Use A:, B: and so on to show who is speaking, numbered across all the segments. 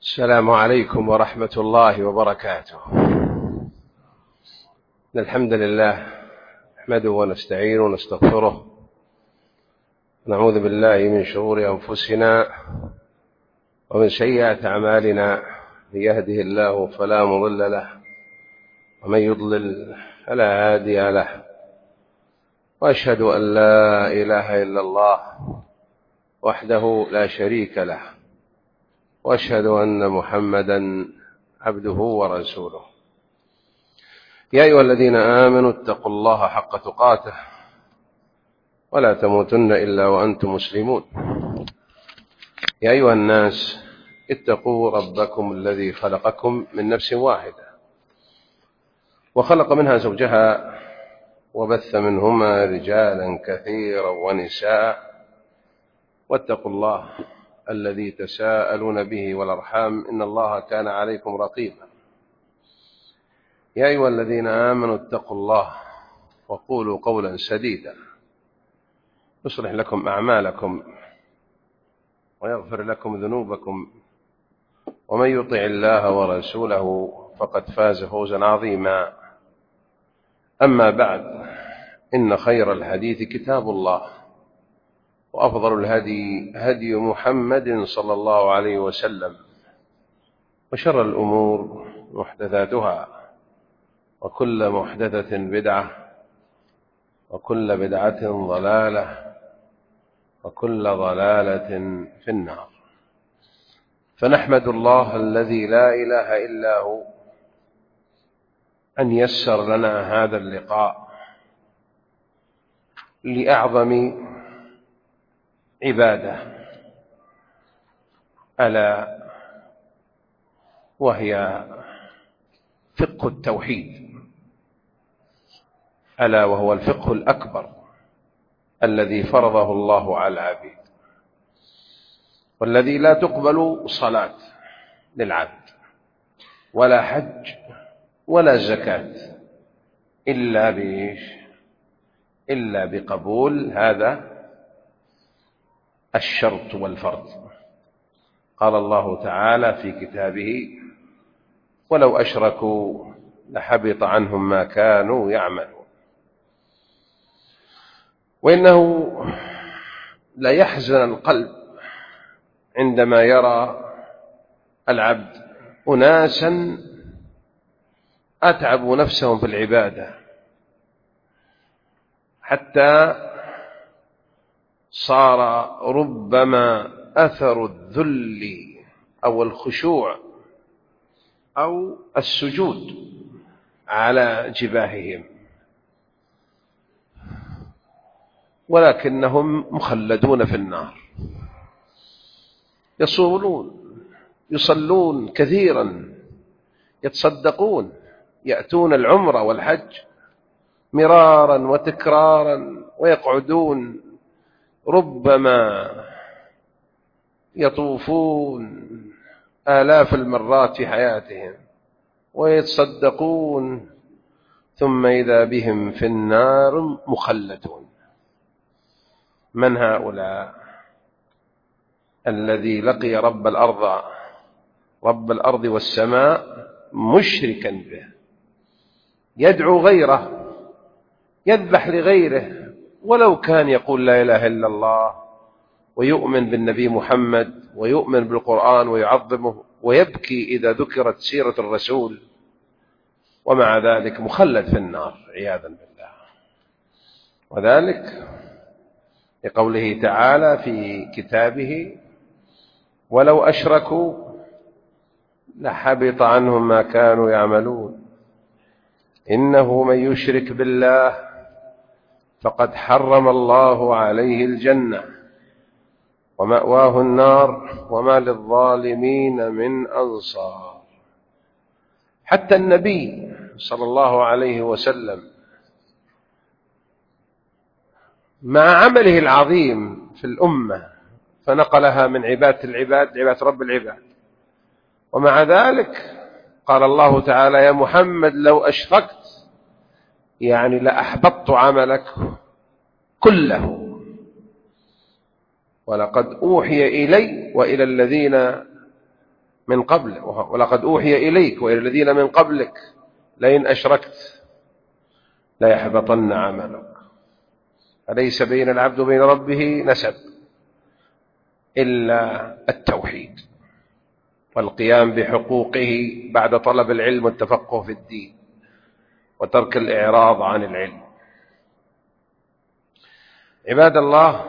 A: السلام عليكم ورحمة الله وبركاته. الحمد لله نحمده ونستعينه ونستغفره، نعوذ بالله من شرور أنفسنا ومن سيئات أعمالنا، من يهده الله فلا مضل له ومن يضلل فلا هادي له، وأشهد أن لا إله إلا الله وحده لا شريك له، وأشهد أن محمدا عبده ورسوله. يا أيها الذين آمنوا اتقوا الله حق تقاته ولا تموتن إلا وأنتم مسلمون. يا أيها الناس اتقوا ربكم الذي خلقكم من نفس واحدة وخلق منها زوجها وبث منهما رجالا كثيرا ونساء، واتقوا الله الذي تساءلون به والأرحام إن الله كان عليكم رقيبا. يا أيها الذين آمنوا اتقوا الله وقولوا قولا سديدا يصلح لكم أعمالكم ويغفر لكم ذنوبكم، ومن يطع الله ورسوله فقد فاز فوزا عظيما. أما بعد، إن خير الحديث كتاب الله، وأفضل الهدي هدي محمد صلى الله عليه وسلم، وشر الأمور محدثاتها، وكل محدثة بدعة، وكل بدعة ضلالة، وكل ضلالة في النار. فنحمد الله الذي لا إله إلا هو أن يسر لنا هذا اللقاء لأعظم عبادة، ألا وهي فقه التوحيد، ألا وهو الفقه الأكبر الذي فرضه الله على العبيد، والذي لا تقبل صلاة للعبد ولا حج ولا زكاة إلا بقبول هذا الشرط والفرض. قال الله تعالى في كتابه: ولو أشركوا لحبط عنهم ما كانوا يعملون. وإنه لا يحزن القلب عندما يرى العبد أناسا أتعبوا نفسهم في العبادة حتى صار ربما أثر الذل أو الخشوع أو السجود على جباههم، ولكنهم مخلدون في النار. يصومون، يصلون كثيرا، يتصدقون، يأتون العمرة والحج مرارا وتكرارا، ويقعدون ربما يطوفون آلاف المرات في حياتهم، ويتصدقون، ثم إذا بهم في النار مخلدون. من هؤلاء؟ الذي لقي رب الأرض والسماء مشركا به، يدعو غيره، يذبح لغيره، ولو كان يقول لا إله إلا الله ويؤمن بالنبي محمد ويؤمن بالقرآن ويعظمه ويبكي إذا ذكرت سيرة الرسول، ومع ذلك مخلد في النار عياذا بالله. وذلك لقوله تعالى في كتابه: ولو أشركوا لحبط عنهم ما كانوا يعملون، إنه من يشرك بالله فقد حرم الله عليه الجنة ومأواه النار وما للظالمين من أنصار. حتى النبي صلى الله عليه وسلم مع عمله العظيم في الأمة، فنقلها من عبادة العباد لعبادة رب العباد، ومع ذلك قال الله تعالى: يا محمد لو أشركت يعني لأحبطت عملك كله، ولقد أوحي إلي وإلى الذين من قبل، ولقد أوحي إليك وإلى الذين من قبلك لئن أشركت ليحبطن عملك. فليس بين العبد وبين ربه نسب إلا التوحيد والقيام بحقوقه بعد طلب العلم والتفقه في الدين وترك الإعراض عن العلم. عباد الله،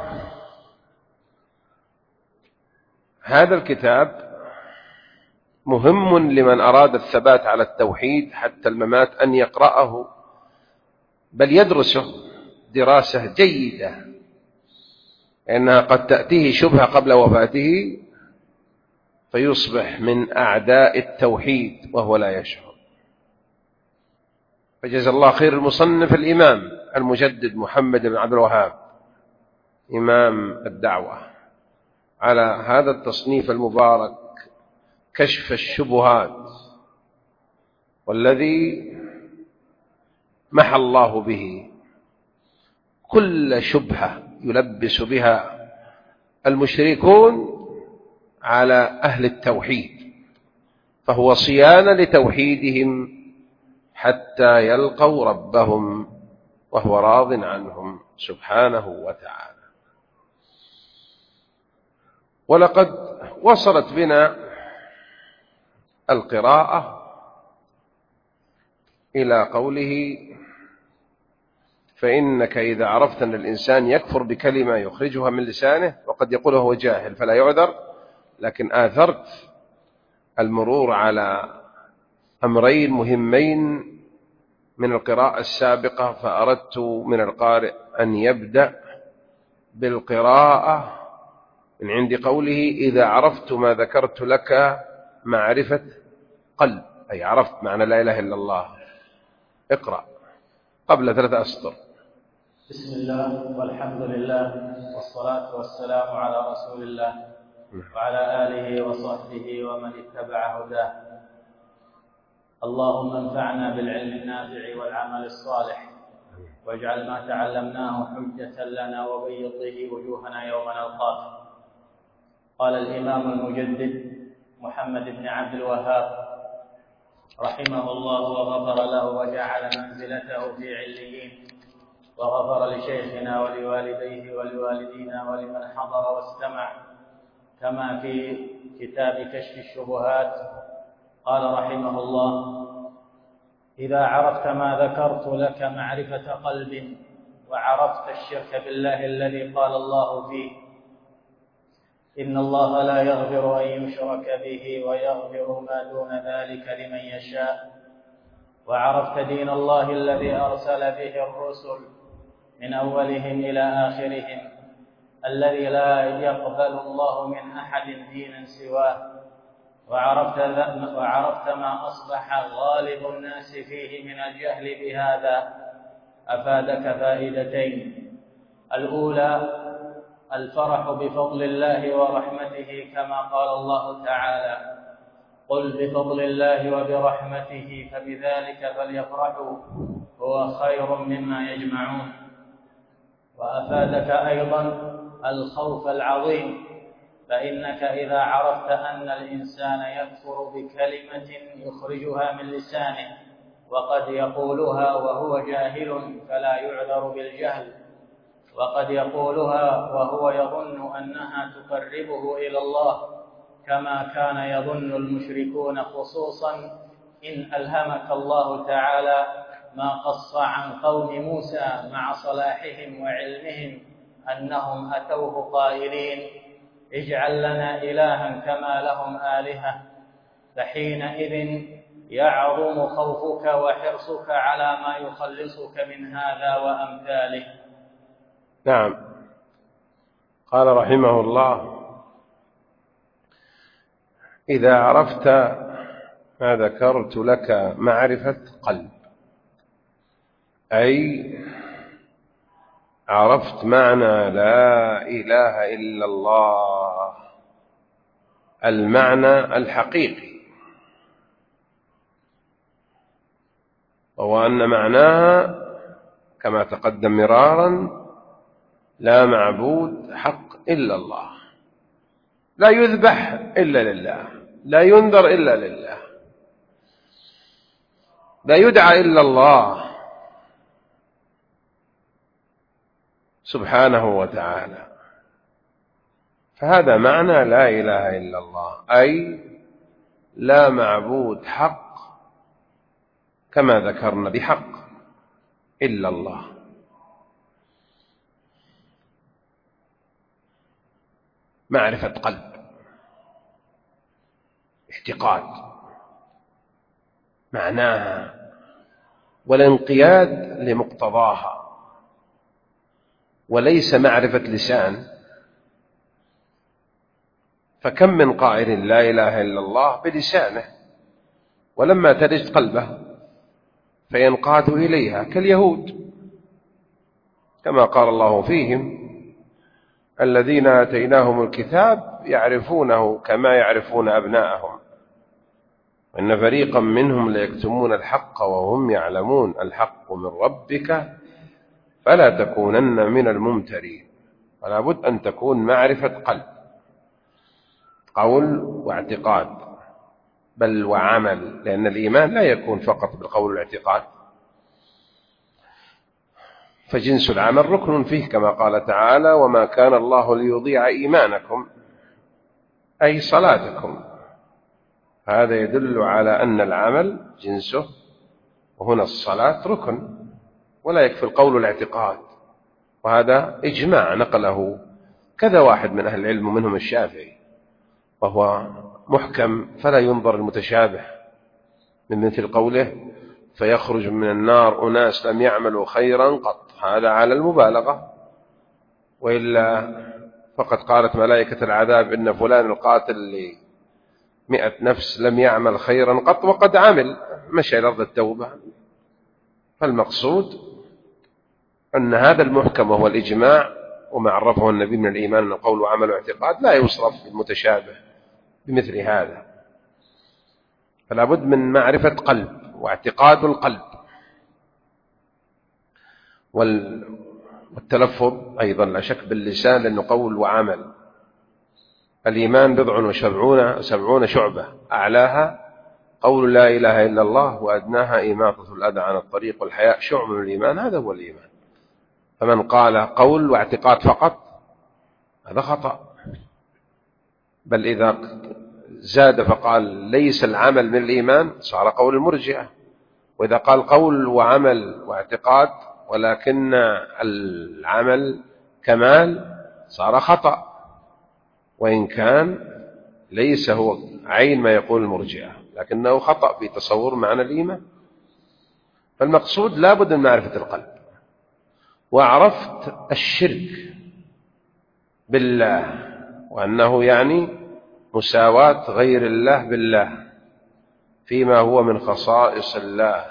A: هذا الكتاب مهم لمن أراد الثبات على التوحيد حتى الممات أن يقرأه، بل يدرسه دراسة جيدة، لأنها قد تأتيه شبهة قبل وفاته فيصبح من أعداء التوحيد وهو لا يشعر. فجزا الله خير المصنف الإمام المجدد محمد بن عبد الوهاب إمام الدعوة على هذا التصنيف المبارك كشف الشبهات، والذي محى الله به كل شبهة يلبس بها المشركون على أهل التوحيد، فهو صيانة لتوحيدهم حتى يلقوا ربهم وهو راض عنهم سبحانه وتعالى. ولقد وصلت بنا القراءة إلى قوله: فإنك إذا عرفت أن الإنسان يكفر بكلمة يخرجها من لسانه وقد يقول هو جاهل فلا يعذر، لكن آثرت المرور على أمرين مهمين من القراءة السابقة، فأردت من القارئ أن يبدأ بالقراءة من عند قوله: إذا عرفت ما ذكرت لك معرفة قلب، أي عرفت معنى لا إله إلا الله. اقرأ قبل 3 أسطر.
B: بسم الله والحمد لله والصلاة والسلام على رسول الله وعلى آله وصحبه ومن اتبع هداه. اللهم انفعنا بالعلم النافع والعمل الصالح، واجعل ما تعلمناه حجة لنا وبيض به وجوهنا يوم نلقاك. قال الإمام المجدد محمد بن عبد الوهاب رحمه الله وغفر له وجعل منزلته في عليين، وغفر لشيخنا ولوالديه ولوالدينا ولمن حضر واستمع، كما في كتاب كشف الشبهات قال رحمه الله: إذا عرفت ما ذكرت لك معرفة قلب، وعرفت الشرك بالله الذي قال الله فيه: إن الله لا يغفر أن يشرك به ويغفر ما دون ذلك لمن يشاء، وعرفت دين الله الذي أرسل به الرسل من أولهم إلى آخرهم، الذي لا يقبل الله من أحد دينا سواه، وعرفت ما أصبح غالب الناس فيه من الجهل بهذا، أفادك فائدتين: الأولى الفرح بفضل الله ورحمته، كما قال الله تعالى: قل بفضل الله وبرحمته فبذلك فليفرحوا هو خير مما يجمعون. وأفادك أيضا الخوف العظيم، فإنك إذا عرفت أن الإنسان يكفر بكلمة يخرجها من لسانه وقد يقولها وهو جاهل فلا يعذر بالجهل، وقد يقولها وهو يظن أنها تقربه إلى الله، كما كان يظن المشركون، خصوصا إن ألهمك الله تعالى ما قص عن قوم موسى مع صلاحهم وعلمهم أنهم أتوه قائلين: اجعل لنا إلها كما لهم آلهة، فحينئذ يعظم خوفك وحرصك على ما يخلصك من هذا وأمثاله.
A: نعم. قال رحمه الله: إذا عرفت ما ذكرت لك معرفة قلب، أي عرفت معنى لا إله إلا الله المعنى الحقيقي، وهو أن معناها كما تقدم مرارا: لا معبود حق إلا الله، لا يذبح إلا لله، لا ينذر إلا لله، لا يدعى إلا الله سبحانه وتعالى. فهذا معنى لا إله إلا الله، أي لا معبود حق كما ذكرنا بحق إلا الله. معرفة قلب، اعتقاد معناها والانقياد لمقتضاها، وليس معرفة لسان. فكم من قائل لا إله إلا الله بلسانه ولما تلج قلبه فينقاد إليها كاليهود، كما قال الله فيهم: الذين آتيناهم الكتاب يعرفونه كما يعرفون أبناءهم وإن فريقا منهم ليكتمون الحق وهم يعلمون الحق من ربك فلا تكونن من الممترين. فلا بد أن تكون معرفة قلب، قول واعتقاد، بل وعمل، لأن الإيمان لا يكون فقط بالقول والاعتقاد، فجنس العمل ركن فيه، كما قال تعالى: وما كان الله ليضيع إيمانكم، أي صلاتكم. هذا يدل على أن العمل جنسه، وهنا الصلاة ركن، ولا يكفي القول والاعتقاد. وهذا إجماع نقله كذا واحد من أهل العلم ومنهم الشافعي، وهو محكم فلا ينظر المتشابه، من مثل قوله: فيخرج من النار أناس لم يعملوا خيرا قط. هذا على المبالغة، وإلا فقد قالت ملائكة العذاب: إن فلان القاتل ل100 نفس لم يعمل خيرا قط وقد عمل، مشى إلى أرض التوبة. فالمقصود أن هذا المحكم وهو الإجماع، وما عرفه النبي من الإيمان من قول وعمل واعتقاد، لا يصرف المتشابه بمثل هذا. فلا بد من معرفة قلب واعتقاد القلب، والتلفظ أيضا لا شك باللسان، لأنه قول وعمل. الإيمان 70 شعبة، أعلاها قول لا إله إلا الله، وأدناها إماطة الأذى عن الطريق والحياء شعبة من الإيمان. هذا هو الإيمان. فمن قال قول واعتقاد فقط هذا خطأ، بل إذا زاد فقال ليس العمل من الإيمان صار قول المرجئة. وإذا قال قول وعمل واعتقاد ولكن العمل كمال صار خطأ، وإن كان ليس هو عين ما يقول المرجئة، لكنه خطأ في تصور معنى الإيمان. فالمقصود لا بد من معرفة القلب، وعرفت الشرك بالله، وأنه يعني مساواة غير الله بالله فيما هو من خصائص الله.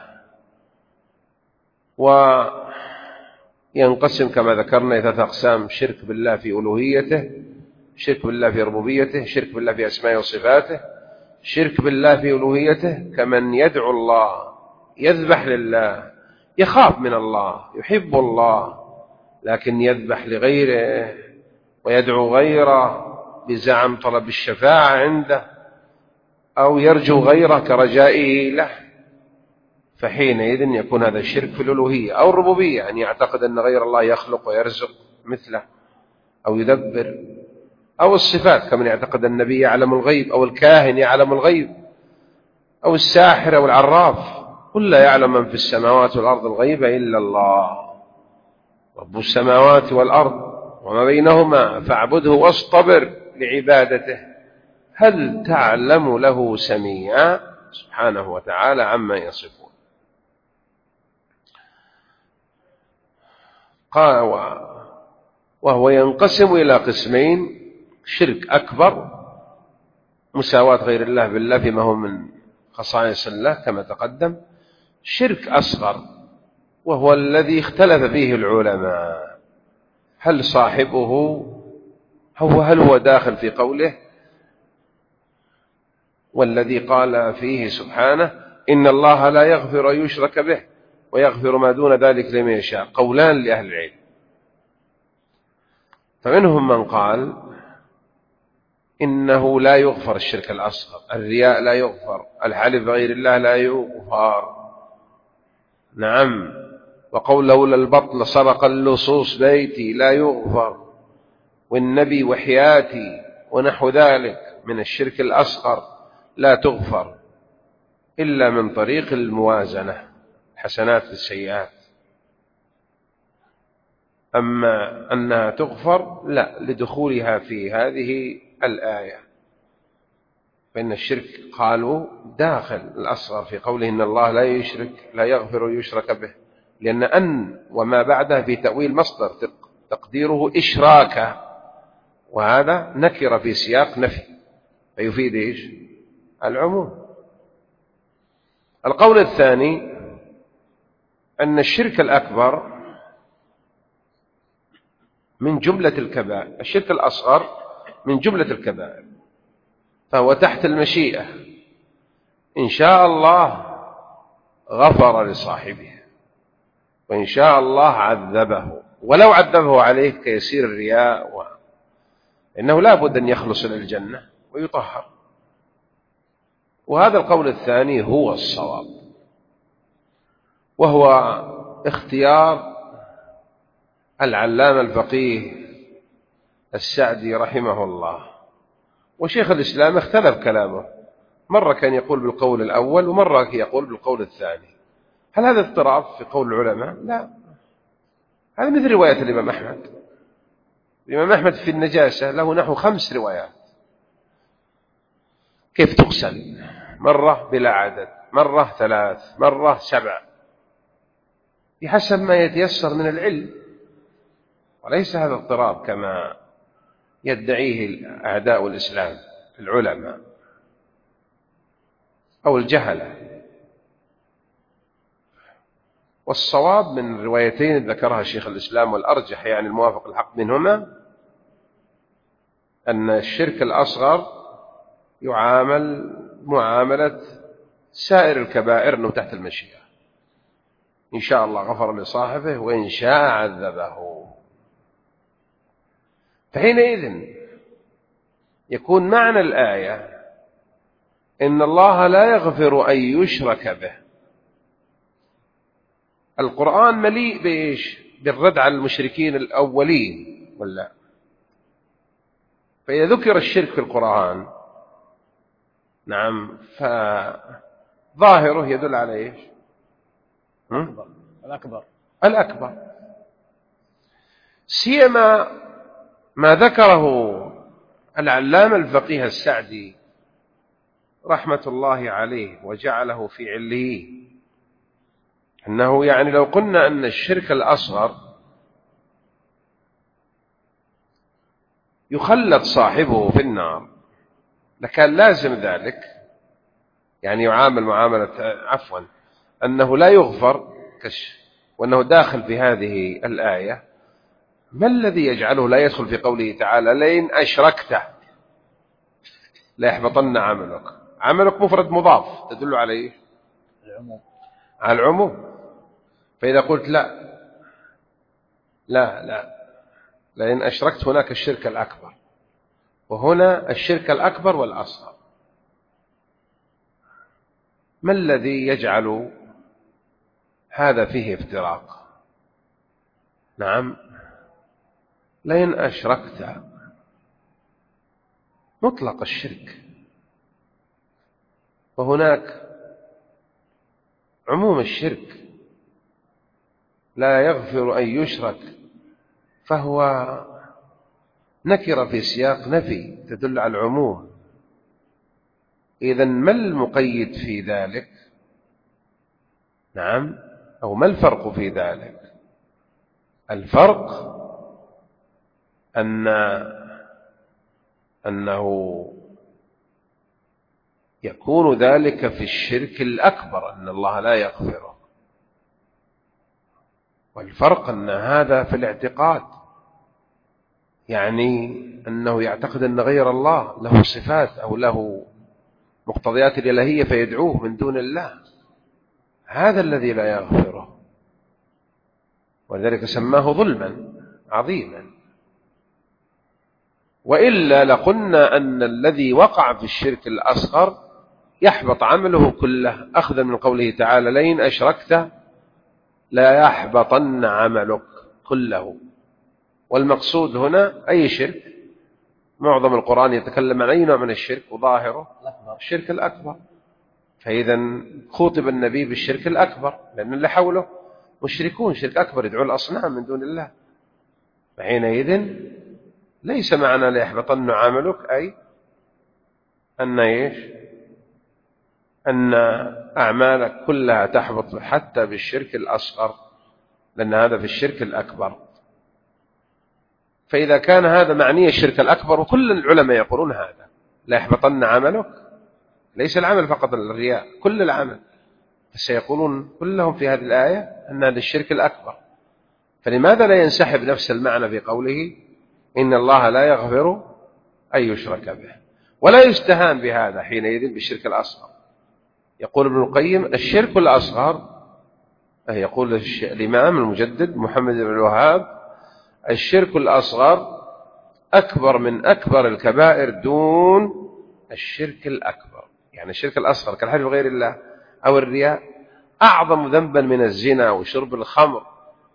A: وينقسم كما ذكرنا 3 أقسام: شرك بالله في ألوهيته، شرك بالله في ربوبيته، شرك بالله في أسمائه وصفاته. شرك بالله في ألوهيته كمن يدعو الله، يذبح لله، يخاف من الله، يحب الله، لكن يذبح لغيره ويدعو غيره بزعم طلب الشفاعة عنده، أو يرجو غيره كرجائه له، فحينئذ يكون هذا الشرك في الألوهية. أو الربوبية، أن يعتقد أن غير الله يخلق ويرزق مثله أو يدبر. أو الصفات، كمن يعتقد النبي يعلم الغيب، أو الكاهن يعلم الغيب، أو الساحر أو العراف. قل لا يعلم من في السماوات والأرض الغيب إلا الله رب السماوات والأرض وما بينهما فاعبده واصطبر لعبادته هل تعلم له سميعا، سبحانه وتعالى عما يصفون. قال: وهو ينقسم إلى قسمين: شرك أكبر، مساواة غير الله بالله فيما هو من خصائص الله كما تقدم. شرك أصغر، وهو الذي اختلف فيه العلماء، هل صاحبه هل هو داخل في قوله والذي قال فيه سبحانه: إن الله لا يغفر أن يشرك به ويغفر ما دون ذلك لمن يشاء. قولان لأهل العلم، فمنهم من قال إنه لا يغفر الشرك الأصغر، الرياء لا يغفر، الحلف بغير الله لا يغفر. نعم. وقول لولا البطل سرق اللصوص بيتي لا يغفر، والنبي وحياتي ونحو ذلك من الشرك الأصغر لا تغفر إلا من طريق الموازنة، حسنات بالسيئات. أما أنها تغفر لا، لدخولها في هذه الآية. فإن الشرك قالوا داخل الأصغر في قوله إن الله لا يغفر يشرك به، لأن وما بعده في تأويل مصدر تقديره إشراك، وهذا نكر في سياق نفي فيفيد إيش؟ العموم. القول الثاني أن الشرك الأكبر من جملة الكبائر، الشرك الأصغر من جملة الكبائر، فهو تحت المشيئة، إن شاء الله غفر لصاحبه وإن شاء الله عذبه، ولو عذبه عليه كيسير الرياء إنه لا بد أن يخلص إلى الجنة ويطهر. وهذا القول الثاني هو الصواب، وهو اختيار العلامة الفقيه السعدي رحمه الله. وشيخ الإسلام اختلف كلامه، مرة كان يقول بالقول الأول ومرة يقول بالقول الثاني. هل هذا اضطراب في قول العلماء؟ لا، هذا مثل رواية الإمام أحمد. الإمام أحمد في النجاسة له نحو 5 روايات، كيف تغسل، مرة بلا عدد، مرة 3، مرة 7، بحسب ما يتيسر من العلم، وليس هذا اضطراب كما يدعيه أعداء الإسلام العلماء أو الجهلة. والصواب من الروايتين ذكرها شيخ الإسلام، والأرجح يعني الموافق الحق منهما، أن الشرك الأصغر يعامل معاملة سائر الكبائر، أنه تحت المشيئة، إن شاء الله غفر لصاحبه وإن شاء عذبه. فحينئذ يكون معنى الآية إن الله لا يغفر أن يشرك به. القرآن مليء بإيش؟ بالرد على المشركين الأولين، ولا؟ فإذا ذكر الشرك في القرآن، نعم، فظاهره يدل على إيش؟ الأكبر، سيما ما ذكره العلامة الفقيه السعدي رحمة الله عليه وجعله في عليه، أنه يعني لو قلنا أن الشرك الأصغر يخلد صاحبه في النار لكان لازم ذلك، يعني يعامل معاملة أنه لا يغفر وأنه داخل في هذه الآية. ما الذي يجعله لا يدخل في قوله تعالى لئن أشركت لا يحبطن عملك؟ عملك مفرد مضاف تدل عليه على العموم. فإذا قلت لا لئن أشركت، هناك الشرك الأكبر، وهنا الشرك الأكبر والأصغر. ما الذي يجعل هذا فيه افتراق؟ نعم، لئن أشركت مطلق الشرك، وهناك عموم الشرك، لا يغفر أن يشرك، فهو نكر في سياق نفي تدل على العموم. إذن ما المقيد في ذلك؟ نعم، أو ما الفرق في ذلك؟ الفرق أنه يكون ذلك في الشرك الأكبر، أن الله لا يغفره، والفرق أن هذا في الاعتقاد، يعني أنه يعتقد أن غير الله له صفات أو له مقتضيات الإلهية فيدعوه من دون الله، هذا الذي لا يغفره، ولذلك سماه ظلما عظيما. وإلا لقلنا أن الذي وقع في الشرك الأصغر يحبط عمله كله، أخذا من قوله تعالى: لئن أشركت لا يحبطن عملك كله. والمقصود هنا أي شرك؟ معظم القرآن يتكلم عن أي نوع من الشرك، وظاهره الشرك الأكبر. فإذا خوطب النبي بالشرك الأكبر، لأن اللي حوله مشركون شرك أكبر، يدعون الأصنام من دون الله. فحينئذ ليس معنى ليحبطن عملك أي أن أن أعمالك كلها تحبط حتى بالشرك الأصغر، لأن هذا في الشرك الأكبر. فإذا كان هذا معني الشرك الأكبر، وكل العلماء يقولون هذا، لا يحبطن عملك، ليس العمل فقط الرياء، كل العمل، فسيقولون كلهم في هذه الآية أن هذا الشرك الأكبر. فلماذا لا ينسحب نفس المعنى في قوله: إن الله لا يغفر أن يشرك به؟ ولا يستهان بهذا حينئذ بالشرك الأصغر. يقول ابن القيم: الشرك الأصغر، يقول الإمام المجدد محمد بن الوهاب: الشرك الأصغر أكبر من أكبر الكبائر دون الشرك الأكبر. يعني الشرك الأصغر كالحلف بغير الله أو الرياء أعظم ذنبا من الزنا وشرب الخمر.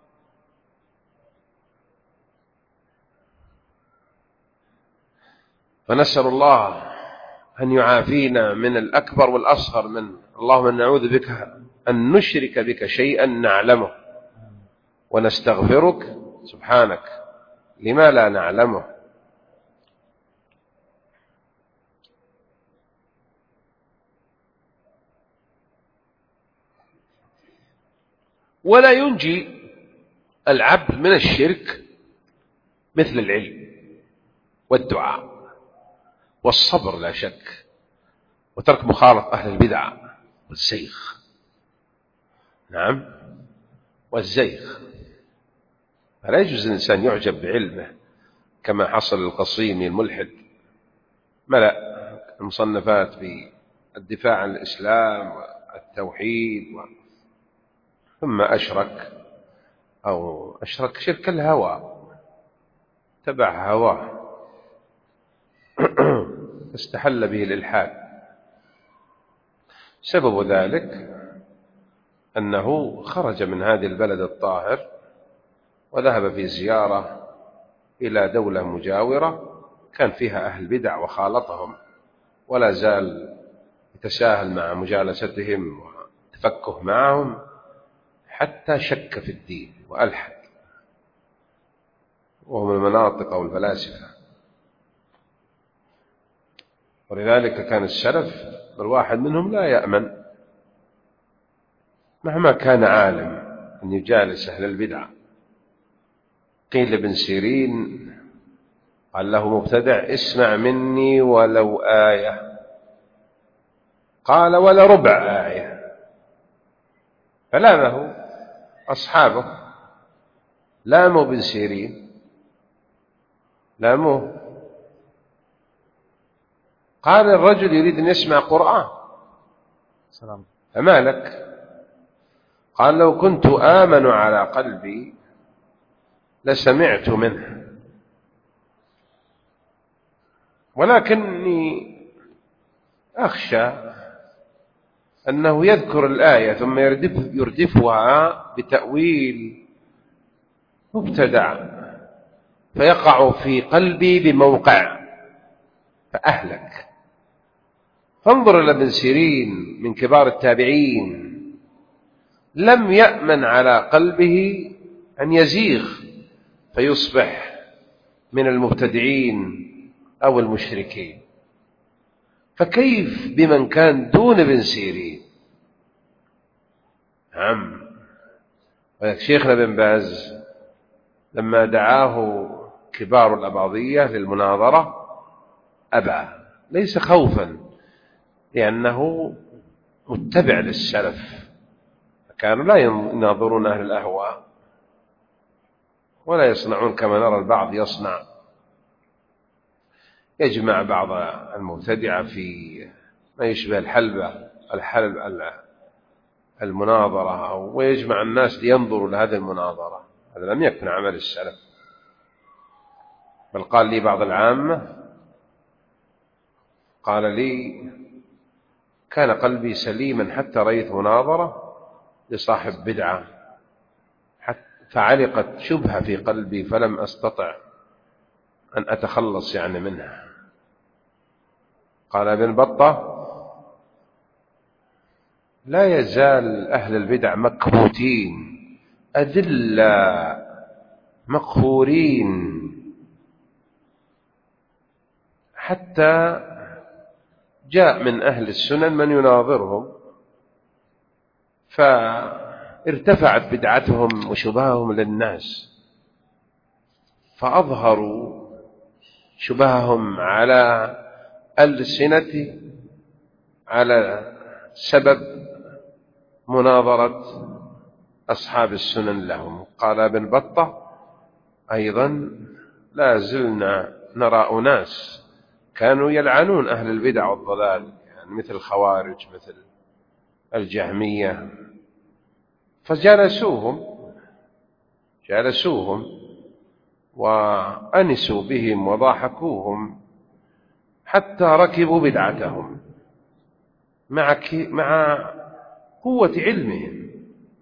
A: فنسأل الله أن يعافينا من الأكبر والأصغر منه. اللهم نعوذ بك أن نشرك بك شيئا نعلمه، ونستغفرك سبحانك لما لا نعلمه. ولا ينجي العبد من الشرك مثل العلم والدعاء والصبر لا شك، وترك مخالط أهل البدع والزيغ. نعم، والزيغ. فلا يجوز الإنسان يعجب بعلمه كما حصل القصيمي الملحد، ملأ المصنفات بالدفاع عن الإسلام والتوحيد، ثم أشرك شرك الهوى، تبع هواه استحل به الإلحاد. سبب ذلك أنه خرج من هذه البلد الطاهر وذهب في زيارة إلى دولة مجاورة كان فيها أهل بدع وخالطهم، ولا زال يتساهل مع مجالستهم وتفكه معهم حتى شك في الدين وألحد، وهم المناطق والفلاسفة. ولذلك كان السلف الواحد منهم لا يأمن مهما كان عالم أن يجالس أهل البدع. قيل لابن سيرين قال له مبتدع: اسمع مني ولو آية. قال: ولا ربع آية. فلامه أصحابه، لاموا ابن سيرين، لاموه. قال: الرجل يريد أن يسمع قرآن، فما لك؟ قال: لو كنت آمن على قلبي لسمعت منه، ولكني أخشى أنه يذكر الآية ثم يردفها بتأويل مبتدع فيقع في قلبي بموقع فأهلك. فانظر إلى ابن سيرين من كبار التابعين، لم يأمن على قلبه أن يزيغ فيصبح من المبتدعين أو المشركين، فكيف بمن كان دون ابن سيرين؟ نعم. شيخنا بن باز لما دعاه كبار الأباضية للمناظرة أبى، ليس خوفا، لأنه متبع للسلف، كانوا لا يناظرون أهل الأهواء ولا يصنعون كما نرى البعض يصنع، يجمع بعض المبتدعة في ما يشبه المناظرة، ويجمع الناس لينظروا لهذه المناظرة. هذا لم يكن عمل السلف. بل قال لي بعض العامة، قال لي: كان قلبي سليما حتى رأيت مناظرة لصاحب بدعة فعلقت شبهة في قلبي فلم أستطع أن أتخلص منها. قال ابن بطة: لا يزال أهل البدع مكبوتين أذلة مقهورين، حتى جاء من أهل السنن من يناظرهم فارتفعت بدعتهم وشبههم للناس، فأظهروا شبههم على الألسنة على سبب مناظرة أصحاب السنن لهم. قال ابن بطة أيضا: لا زلنا نرى أناس كانوا يلعنون أهل البدع والضلال، مثل الخوارج مثل الجهمية، فجالسوهم وأنسوا بهم وضاحكوهم حتى ركبوا بدعتهم مع قوة علمهم.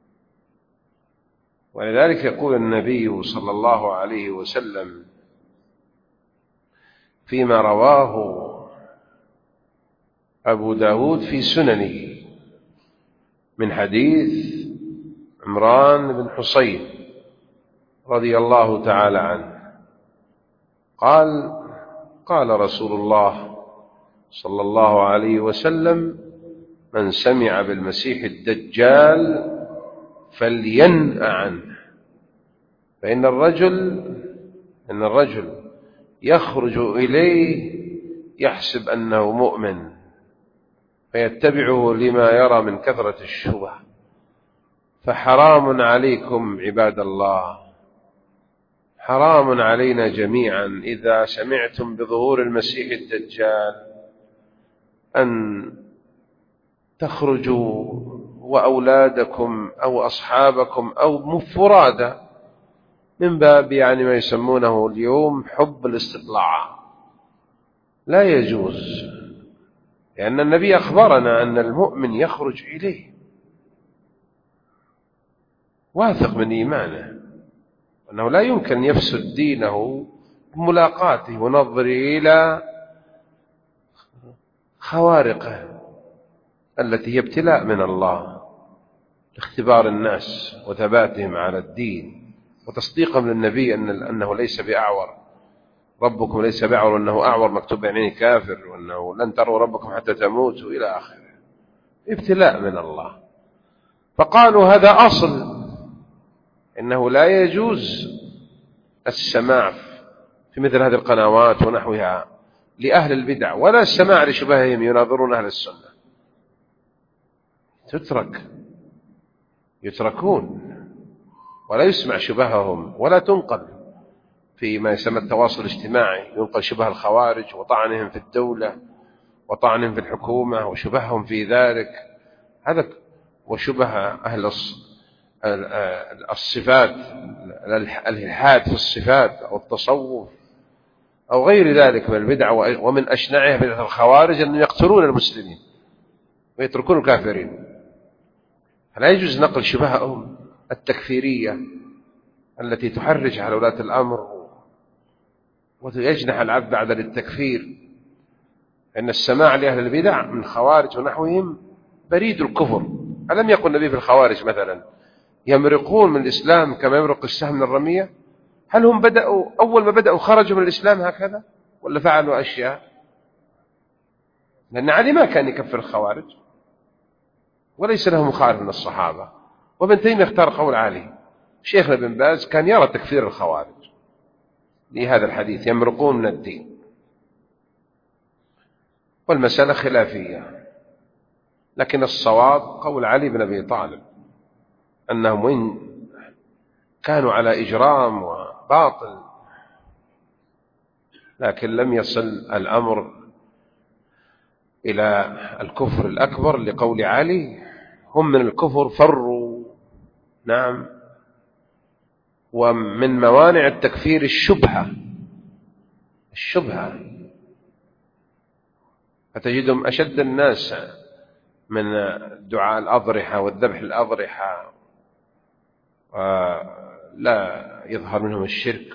A: ولذلك يقول النبي صلى الله عليه وسلم فيما رواه أبو داود في سننه من حديث عمران بن حصين رضي الله تعالى عنه قال: قال رسول الله صلى الله عليه وسلم: من سمع بالمسيح الدجال فلينأ عنه، فإن الرجل يخرج إليه يحسب أنه مؤمن فيتبعه لما يرى من كثرة الشبه، فحرام عليكم عباد الله، حرام علينا جميعا إذا سمعتم بظهور المسيح الدجال أن تخرجوا وأولادكم أو أصحابكم أو مفرادى من باب ما يسمونه اليوم حب الاستطلاع. لا يجوز، لأن النبي أخبرنا أن المؤمن يخرج إليه واثق من إيمانه، أنه لا يمكن يفسد دينه بملاقاته ونظره إلى خوارقه التي هي ابتلاء من الله لاختبار الناس وثباتهم على الدين وتصديقهم للنبي أنه ليس بأعور، ربكم ليس بأعور، وأنه أعور مكتوب بعينه كافر، وأنه لن تروا ربكم حتى تموتوا إلى آخره. ابتلاء من الله. فقالوا هذا أصل، إنه لا يجوز السماع في مثل هذه القنوات ونحوها لأهل البدع، ولا السماع لشبههم يناظرون أهل السنة. يتركون ولا يسمع شبههم ولا تنقل فيما يسمى التواصل الاجتماعي، ينقل شبه الخوارج وطعنهم في الدولة وطعنهم في الحكومة وشبههم في ذلك، هذا وشبه أهل الصفات، الإلحاد في الصفات أو التصوف أو غير ذلك من البدع. ومن أشنعها بدعة الخوارج أنهم يقتلون المسلمين ويتركون الكافرين. فلا يجوز نقل شبههم التكفيرية التي تحرج على ولاة الأمر ويجنح العبد بعد للتكفير. إن السماع لأهل البدع من خوارج ونحوهم بريد الكفر. ألم يقل النبي في الخوارج مثلا يمرقون من الإسلام كما يمرق السهم من الرمية؟ هل هم أول ما بدأوا خرجوا من الإسلام هكذا ولا فعلوا أشياء؟ لأن علي ما كان يكفر الخوارج وليس له مخالف من الصحابة. وابن تيمية اختار قول علي. شيخنا بن باز كان يرى تكفير الخوارج لهذا الحديث يمرقون من الدين. والمسألة خلافية، لكن الصواب قول علي بن أبي طالب أنهم وإن كانوا على إجرام وباطل لكن لم يصل الأمر إلى الكفر الأكبر، لقول علي هم من الكفر فروا. نعم. ومن موانع التكفير الشبهة الشبهة، فتجدهم أشد الناس من دعاء الأضرحة والذبح الأضرحة، لا يظهر منهم الشرك،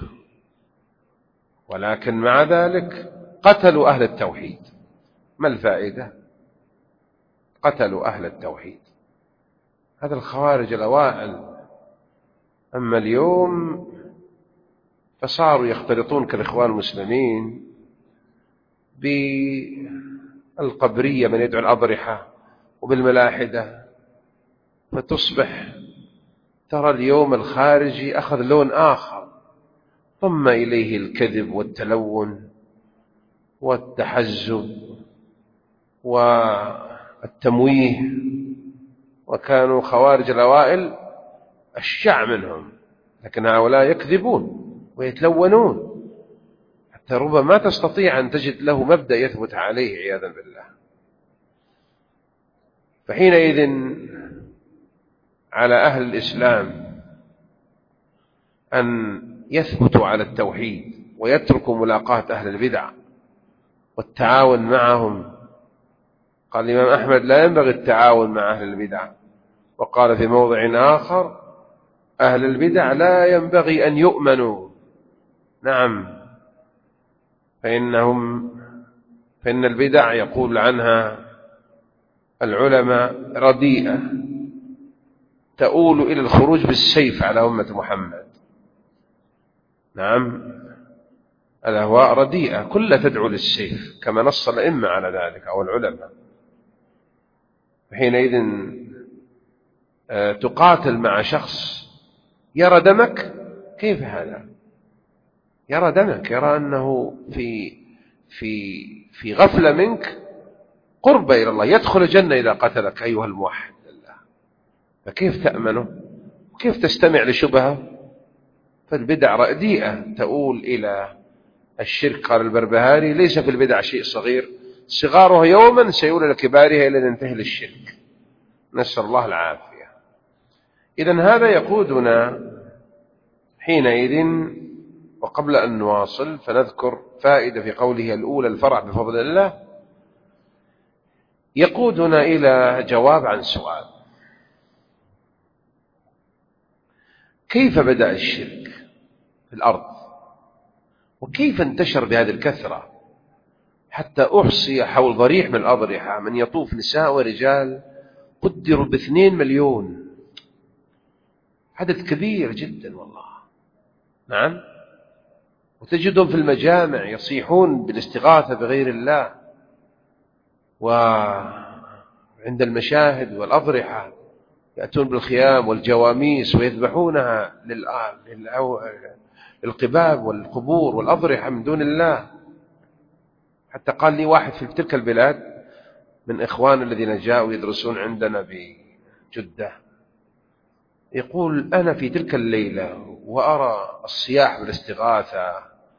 A: ولكن مع ذلك قتلوا أهل التوحيد. ما الفائدة؟ قتلوا أهل التوحيد. هذا الخوارج الأوائل. أما اليوم فصاروا يختلطون كالإخوان المسلمين بالقبرية من يدعو الأضرحة وبالملاحدة، فتصبح ترى اليوم الخارجي أخذ لون آخر، ضم إليه الكذب والتلون والتحزب والتمويه، وكانوا خوارج الأوائل أشجع منهم، لكن هؤلاء يكذبون ويتلونون حتى ربما ما تستطيع أن تجد له مبدأ يثبت عليه عياذا بالله. فحينئذ على أهل الإسلام أن يثبتوا على التوحيد ويتركوا ملاقاة أهل البدع والتعاون معهم. قال الإمام أحمد: لا ينبغي التعاون مع أهل البدع. وقال في موضع آخر: أهل البدع لا ينبغي أن يؤمنوا. نعم، فإن البدع يقول عنها العلماء رديئة تؤول إلى الخروج بالسيف على أمة محمد. نعم، الأهواء رديئة كلها تدعو للسيف، كما نص الأئمة على ذلك أو العلماء. حينئذ تقاتل مع شخص يرى دمك. كيف هذا؟ يرى دمك، يرى أنه في غفلة منك قرب إلى الله، يدخل الجنة إذا قتلك أيها الموحد لله، فكيف تأمنه؟ وكيف تستمع لشبهه؟ فالبدع رديئة تؤول إلى الشرك. قال البربهاري: ليس في البدع شيء صغير، صغارها يوما سيؤول إلى كبارها إلى أن ينتهي للشرك، نسأل الله العافية. إذن هذا يقودنا حينئذ. وقبل أن نواصل فنذكر فائدة في قوله الأولى: الفرح بفضل الله، يقودنا إلى جواب عن سؤال: كيف بدأ الشرك في الأرض؟ وكيف انتشر بهذه الكثرة حتى أحصي حول ضريح من الأضرحة من يطوف نساء ورجال قدروا ب2 مليون، عدد كبير جدا والله. نعم، وتجدهم في المجامع يصيحون بالاستغاثة بغير الله، وعند المشاهد والأضرحة يأتون بالخيام والجواميس ويذبحونها للقباب والقبور والأضرحة من دون الله. حتى قال لي واحد في تلك البلاد من إخوان الذين جاءوا يدرسون عندنا بجدة، يقول: أنا في تلك الليلة وأرى الصياح بالاستغاثة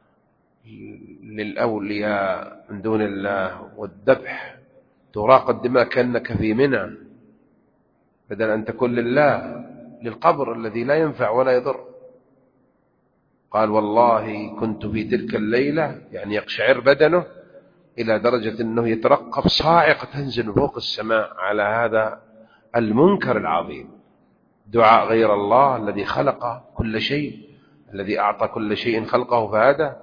A: للأولياء من دون الله والذبح، تراق الدماء كأنك في منى، بدل أن تكون لله، للقبر الذي لا ينفع ولا يضر. قال: والله كنت في تلك الليلة يعني يقشعر بدنه إلى درجة أنه يترقب صاعقة تنزل فوق السماء على هذا المنكر العظيم، دعاء غير الله الذي خلق كل شيء، الذي أعطى كل شيء خلقه فهذا،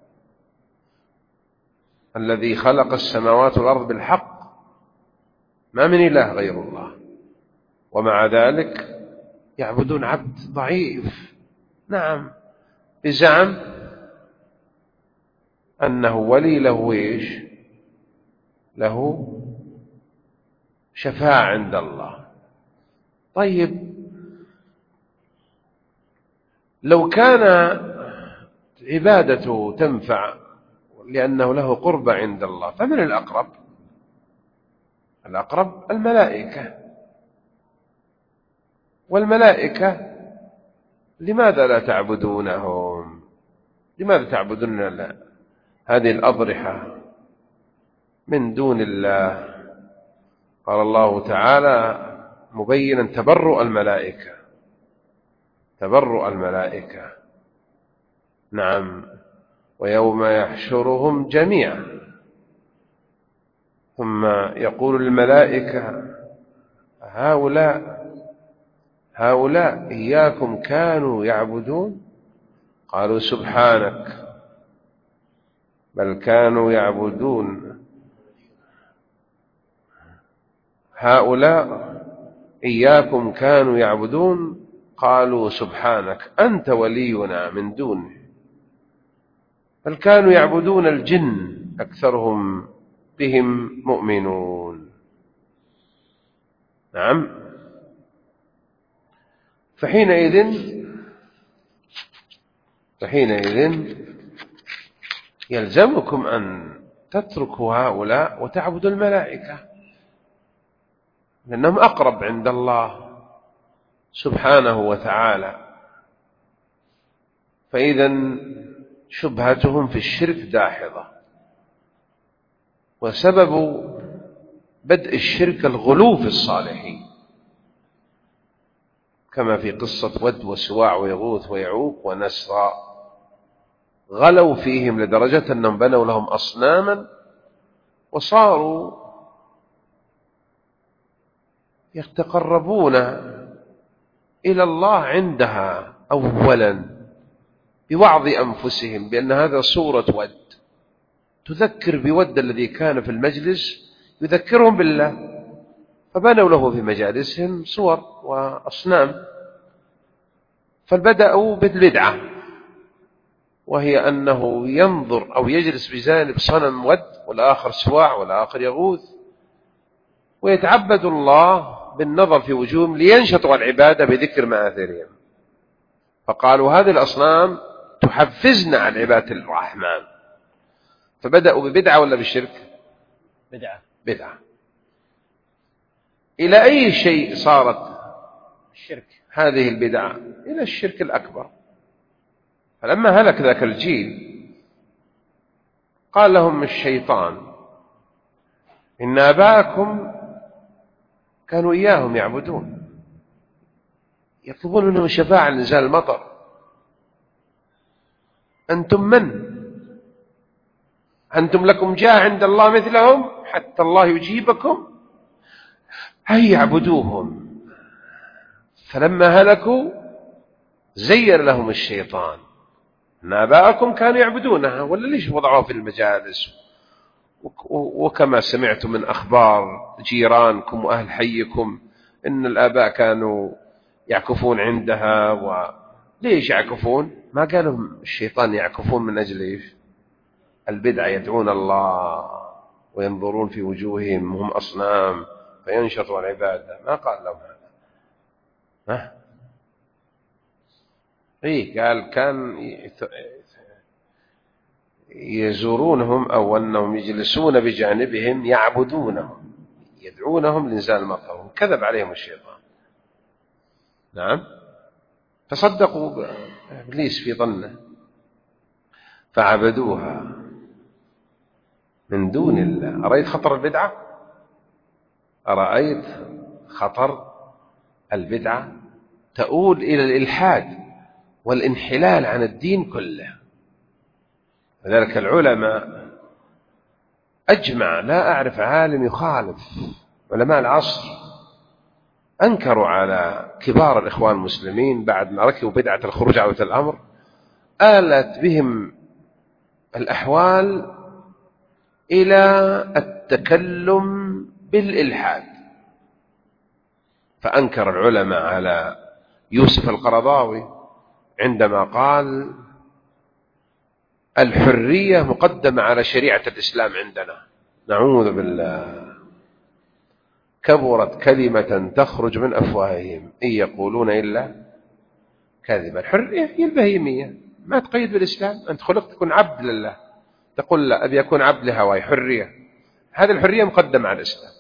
A: الذي خلق السماوات والأرض بالحق، ما من إله غير الله، ومع ذلك يعبدون عبد ضعيف. نعم، بزعم أنه ولي له إيش؟ له شفاعة عند الله. طيب، لو كان عبادته تنفع لأنه له قربة عند الله، فمن الأقرب؟ الأقرب الملائكة. والملائكة لماذا لا تعبدونهم؟ لماذا تعبدون هذه الأضرحة من دون الله؟ قال الله تعالى مبينا تبرؤ الملائكة، تبرؤ الملائكة. نعم، ويوم يحشرهم جميعا ثم يقول الملائكة هؤلاء إياكم كانوا يعبدون؟ قالوا سبحانك بل كانوا يعبدون. هؤلاء إياكم كانوا يعبدون قالوا سبحانك أنت ولينا من دونه بل كانوا يعبدون الجن أكثرهم بهم مؤمنون. نعم. فحينئذ يلزمكم أن تتركوا هؤلاء وتعبدوا الملائكة لأنهم أقرب عند الله سبحانه وتعالى. فإذا شبهتهم في الشرك داحضة، وسبب بدء الشرك الغلو في الصالحين كما في قصة ود وسواع ويغوث ويعوق ونسرا، غلوا فيهم لدرجة أنهم بنوا لهم أصناما وصاروا يتقربون إلى الله عندها أولا بوعظ أنفسهم بأن هذا صورة ود تذكر بود الذي كان في المجلس يذكرهم بالله، فبنوا له في مجالسهم صور وأصنام. فبدأوا بالبدعة وهي أنه ينظر أو يجلس بجانب صنم ود والآخر سواع والآخر يغوث ويتعبد الله بالنظر في وجوههم لينشطوا العبادة بذكر مآثرهم. فقالوا هذه الأصنام تحفزنا على عبادة الرحمن، فبدأوا ببدعة ولا بالشرك؟ بدعة. إلى أي شيء صارت
B: الشرك
A: هذه البدعة؟ إلى الشرك الأكبر. فلما هلك ذاك الجيل قال لهم الشيطان إن آباءكم كانوا إياهم يعبدون، يطلبون منهم الشفاعة لنزال المطر، أنتم من؟ أنتم لكم جاه عند الله مثلهم حتى الله يجيبكم؟ هيا يعبدوهم. فلما هلكوا زين لهم الشيطان أن آباءكم كانوا يعبدونها، ولا ليش وضعوها في المجالس؟ وكما سمعتم من أخبار جيرانكم وأهل حيكم إن الآباء كانوا يعكفون عندها. وليش يعكفون؟ ما قالوا الشيطان يعكفون من أجل إيش؟ البدعة، يدعون الله وينظرون في وجوههم هم أصنام فينشطوا العبادة. ما قال لهم هذا. قال كان يزورونهم أو أنهم يجلسون بجانبهم يعبدونهم يدعونهم لنزال المطر. كذب عليهم الشيطان. نعم. فصدقوا إبليس في ظنه فعبدوها من دون الله. أرأيت خطر البدعة؟ أرأيت خطر البدعة؟ تؤول إلى الإلحاد والانحلال عن الدين كله. لذلك العلماء أجمع، لا أعرف عالم يخالف علماء العصر، أنكروا على كبار الإخوان المسلمين بعد ما ركبوا بدعة الخروج على ولاة الأمر، آلت بهم الأحوال إلى التكلم بالإلحاد. فأنكر العلماء على يوسف القرضاوي عندما قال الحرية مقدمة على شريعة الإسلام عندنا. نعوذ بالله. كبرت كلمة تخرج من أفواههم إن يقولون إلا كذبا. الحرية هي البهيمية، ما تقيد بالإسلام. أنت خلقت تكون عبد لله، تقول لا أبي أكون عبد لهواي. حرية، هذه الحرية مقدمة على الإسلام.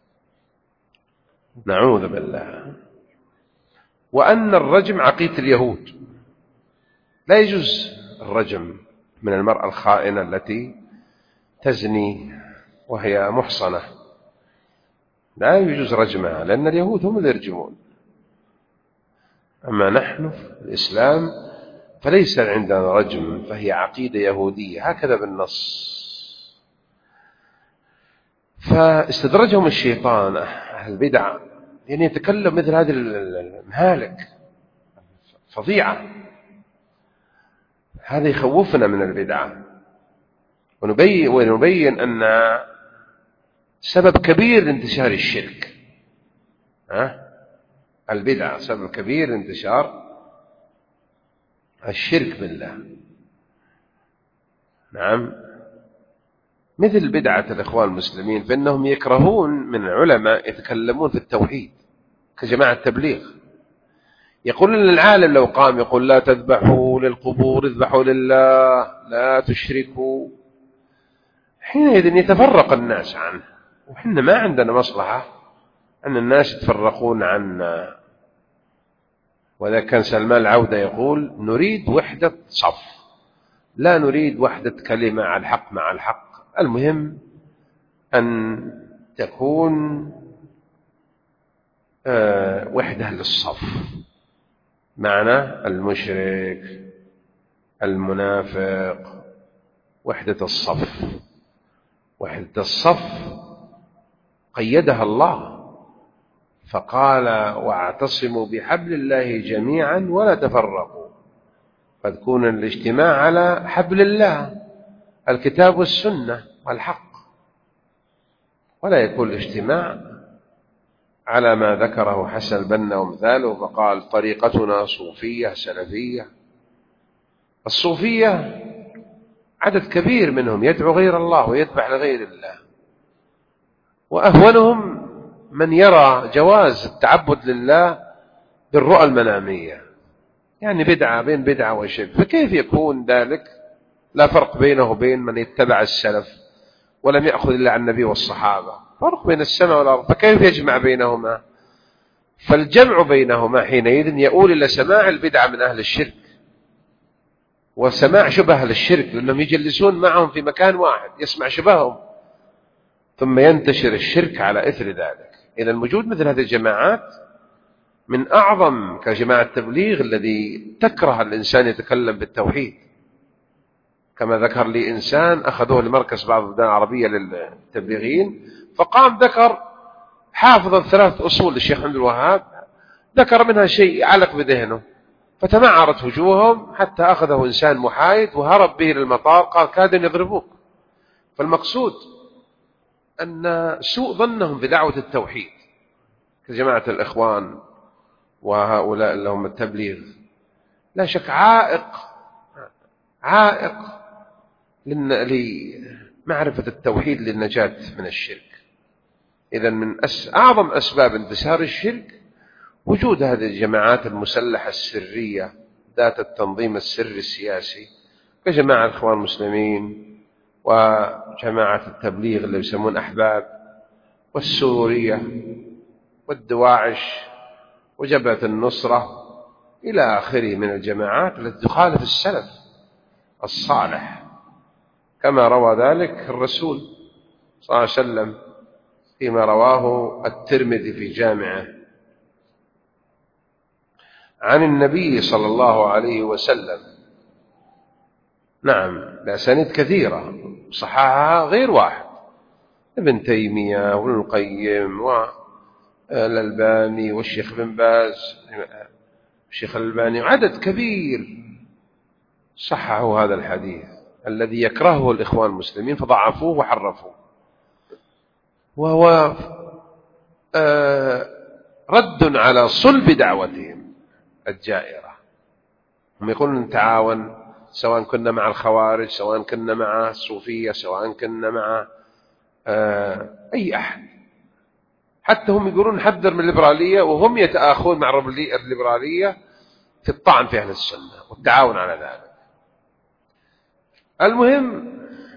A: نعوذ بالله. وأن الرجم عقيدة اليهود، لا يجوز الرجم من المرأة الخائنة التي تزني وهي محصنة، لا يجوز رجمها لأن اليهود هم اللي يرجمون. أما نحن في الإسلام فليس عندنا رجم، فهي عقيدة يهودية، هكذا بالنص. فاستدرجهم الشيطان أهل البدع، يعني يتكلم مثل هذه المهالك فظيعة. هذا يخوفنا من البدعة، ونبين أن سبب كبير لانتشار الشرك. البدعة سبب كبير لانتشار الشرك بالله. نعم، مثل بدعة الإخوان المسلمين، فإنهم يكرهون من العلماء يتكلمون في التوحيد كجماعة التبليغ. يقولون للعالم لو قام يقول لا تذبحوا للقبور، اذبحوا لله، لا تشركوا، حينئذ يتفرق الناس عنه، وحنا ما عندنا مصلحة أن الناس يتفرقون عنا. وإذا كان سلمان العودة يقول نريد وحدة صف، لا نريد وحدة كلمة على الحق مع الحق، المهم أن تكون وحدة للصف، معنى المشرك المنافق، وحدة الصف. وحدة الصف قيدها الله فقال واعتصموا بحبل الله جميعا ولا تفرقوا، فتكون الاجتماع على حبل الله الكتاب والسنة والحق، ولا يكون الاجتماع على ما ذكره حسن البنا ومثاله، فقال طريقتنا صوفية سلفية. الصوفية عدد كبير منهم يدعو غير الله ويذبح لغير الله، وأهونهم من يرى جواز التعبد لله بالرؤى المنامية، يعني بدعة بين بدعة وشرك. فكيف يكون ذلك؟ لا فرق بينه وبين من يتبع السلف ولم يأخذ إلا عن النبي والصحابة، فرق بين السماء والأرض، فكيف يجمع بينهما؟ فالجمع بينهما حينئذ يؤول إلى سماع البدعة من أهل الشرك وسماع شبه للشرك، لأنهم يجلسون معهم في مكان واحد يسمع شبههم، ثم ينتشر الشرك على إثر ذلك. إذا وجود مثل هذه الجماعات من أعظم كجماعة التبليغ الذي تكره الإنسان يتكلم بالتوحيد. كما ذكر لي إنسان أخذوه لمركز بعض البلدان العربية للتبليغين، فقام ذكر حافظا 3 أصول للشيخ عبد الوهاب، ذكر منها شيء علق بذهنه، فتمعرت وجوههم حتى أخذه إنسان محايد وهرب به للمطار، قال كادوا يضربوك. فالمقصود أن سوء ظنهم بدعوة التوحيد كجماعة الإخوان وهؤلاء لهم التبليغ لا شك عائق لمعرفة التوحيد للنجاة من الشرك. إذا من أعظم أسباب انتشار الشرك وجود هذه الجماعات المسلحة السرية ذات التنظيم السري السياسي كجماعة الإخوان المسلمين وجماعة التبليغ اللي يسمون أحباب، والسرورية والدواعش وجبهة النصرة إلى آخره من الجماعات التي تخالف السلف الصالح، كما روى ذلك الرسول صلى الله عليه وسلم فيما رواه الترمذي في جامعه عن النبي صلى الله عليه وسلم. نعم، بأسانيد كثيرة صححها غير واحد، ابن تيمية وابن القيم والألباني والشيخ بن باز الشيخ الألباني، عدد كبير صححوا هذا الحديث الذي يكرهه الإخوان المسلمين فضعفوه وحرفوه، وهو رد على صلب دعوتهم الجائرة. هم يقولون نتعاون سواء كنا مع الخوارج، سواء كنا مع الصوفية، سواء كنا مع أي أحد، حتى هم يقولون نحذر من الليبرالية، وهم يتآخون مع الليبرالية في الطعن في أهل السنة والتعاون على ذلك. المهم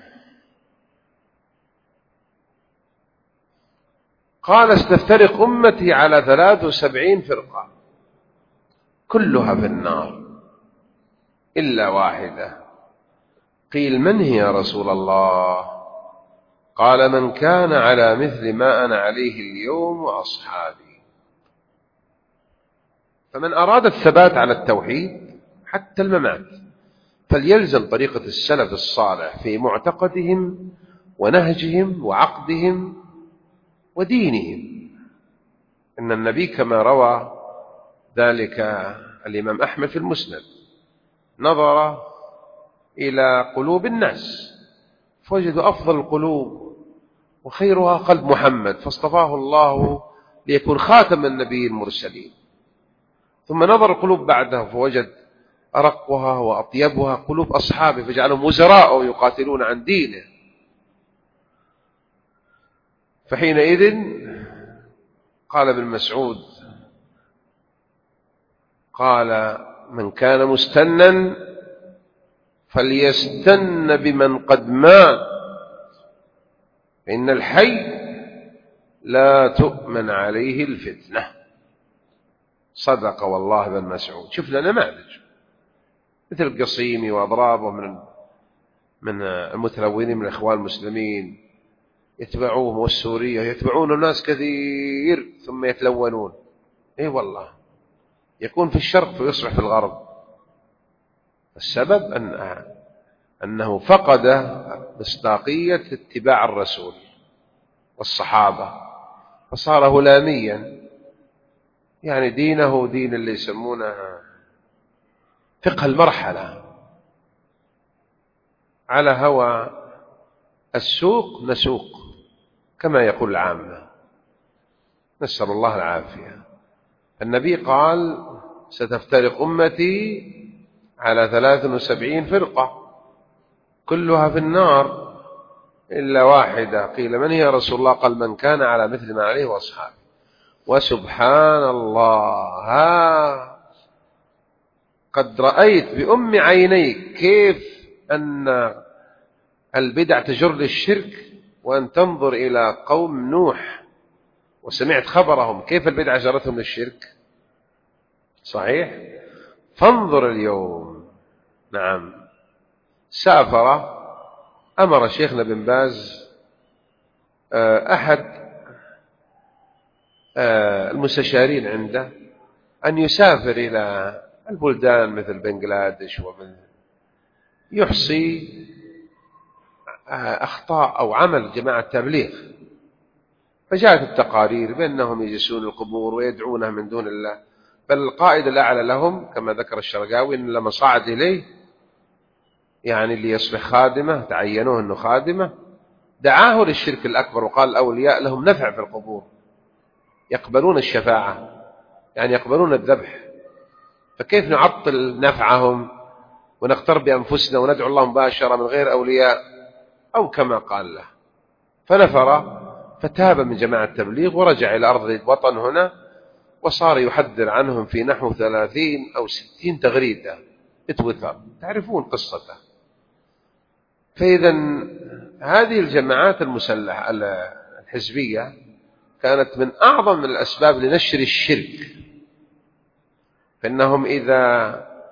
A: قال ستفترق أمتي على 73 فرقة كلها في النار إلا واحدة. قيل من هي يا رسول الله؟ قال من كان على مثل ما أنا عليه اليوم وأصحابي. فمن أراد الثبات على التوحيد حتى الممات. فليلزم طريقة السلف الصالح في معتقدهم ونهجهم وعقدهم ودينهم. إن النبي كما روى ذلك الإمام أحمد في المسند نظر إلى قلوب الناس فوجدوا أفضل القلوب وخيرها قلب محمد، فاصطفاه الله ليكون خاتم النبي المرسلين. ثم نظر القلوب بعده فوجد أرقها وأطيبها قلوب أصحابه فجعلهم وزراء يقاتلون عن دينه. فحينئذ قال ابن مسعود قال: من كان مستنا فليستن بمن قد مات فإن الحي لا تؤمن عليه الفتنة. صدق والله ابن مسعود. شفنا نماذج مثل القصيمي وأضرابه من المتلونين من الإخوان المسلمين، يتبعوهم، والسورية يتبعون الناس كثير ثم يتلونون. اي والله، يكون في الشرق ويصبح في الغرب. السبب أنه فقد مصداقية اتباع الرسول والصحابة فصار هلاميا، يعني دينه دين اللي يسمونه فقه المرحلة، على هوى السوق نسوق كما يقول العامة، نسأل الله العافية. النبي قال: ستفترق أمتي على 73 فرقة كلها في النار إلا واحدة. قيل: من هي يا رسول الله؟ قال: من كان على مثل ما عليه وأصحابه. وسبحان الله، قد رأيت بأم عينيك كيف أن البدع تجر للشرك، وأن تنظر إلى قوم نوح وسمعت خبرهم كيف البدع جرتهم للشرك. صحيح؟ فانظر اليوم. نعم، سافر، أمر شيخنا بن باز أحد المستشارين عنده أن يسافر إلى البلدان مثل بنغلاديش يحصي أخطاء أو عمل جماعة تبليغ. فجاءت التقارير بأنهم يجلسون القبور ويدعونها من دون الله، بل القائد الأعلى لهم كما ذكر الشرقاوي أن لما صعد إليه يعني اللي يصبح خادمة تعينوه أنه خادمة، دعاه للشرك الأكبر وقال: الأولياء لهم نفع في القبور، يقبلون الشفاعة، يعني يقبلون الذبح، فكيف نعطل نفعهم ونقترب بأنفسنا وندعو الله مباشرة من غير أولياء؟ أو كما قال له. فنفر فتاب من جماعة التبليغ ورجع إلى أرض الوطن هنا، وصار يحذر عنهم في نحو 30 أو 60 تغريدة اتوثر، تعرفون قصته. فإذا هذه الجماعات المسلحة الحزبية كانت من أعظم الأسباب لنشر الشرك، فإنهم إذا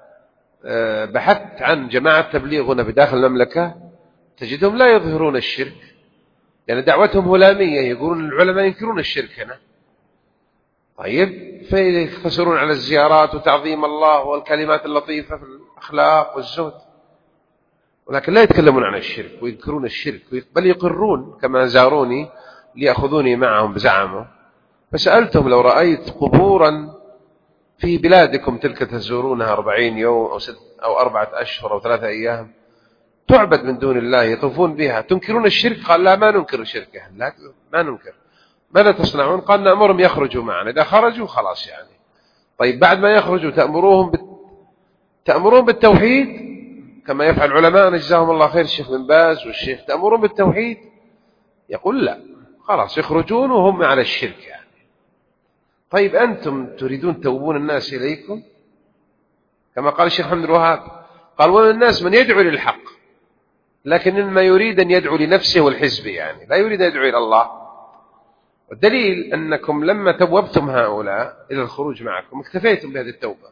A: بحثت عن جماعة تبليغ هنا في داخل المملكة تجدهم لا يظهرون الشرك، يعني دعوتهم هلامية، يقولون العلماء ينكرون الشرك هنا. طيب، فيقتصرون على الزيارات وتعظيم الله والكلمات اللطيفة في الأخلاق والزهد، ولكن لا يتكلمون عن الشرك ويذكرون الشرك، بل يقرون كما زاروني ليأخذوني معهم بزعمه. فسألتهم: لو رأيت قبورا في بلادكم تلك تزورونها 40 يوم أو 4 أشهر أو 3 أيام تعبد من دون الله يطوفون بها، تنكرون الشرك؟ قال: لا، ما ننكر الشرك. لا، ما ننكر. ماذا تصنعون؟ قال: نأمرهم يخرجوا معنا، إذا خرجوا خلاص يعني. طيب، بعد ما يخرجوا تأمرون بالتوحيد كما يفعل العلماء جزاهم الله خير، الشيخ بن باز والشيخ، تأمرون بالتوحيد؟ يقول: لا، خلاص يخرجون وهم على الشرك يعني. طيب، أنتم تريدون توبون الناس إليكم كما قال الشيخ محمد الوهاب، قال: ومن الناس من يدعو للحق لكن إنما يريد أن يدعو لنفسه والحزب، يعني لا يريد أن يدعو إلى الله. والدليل أنكم لما توبتم هؤلاء إلى الخروج معكم اكتفيتم بهذه التوبة،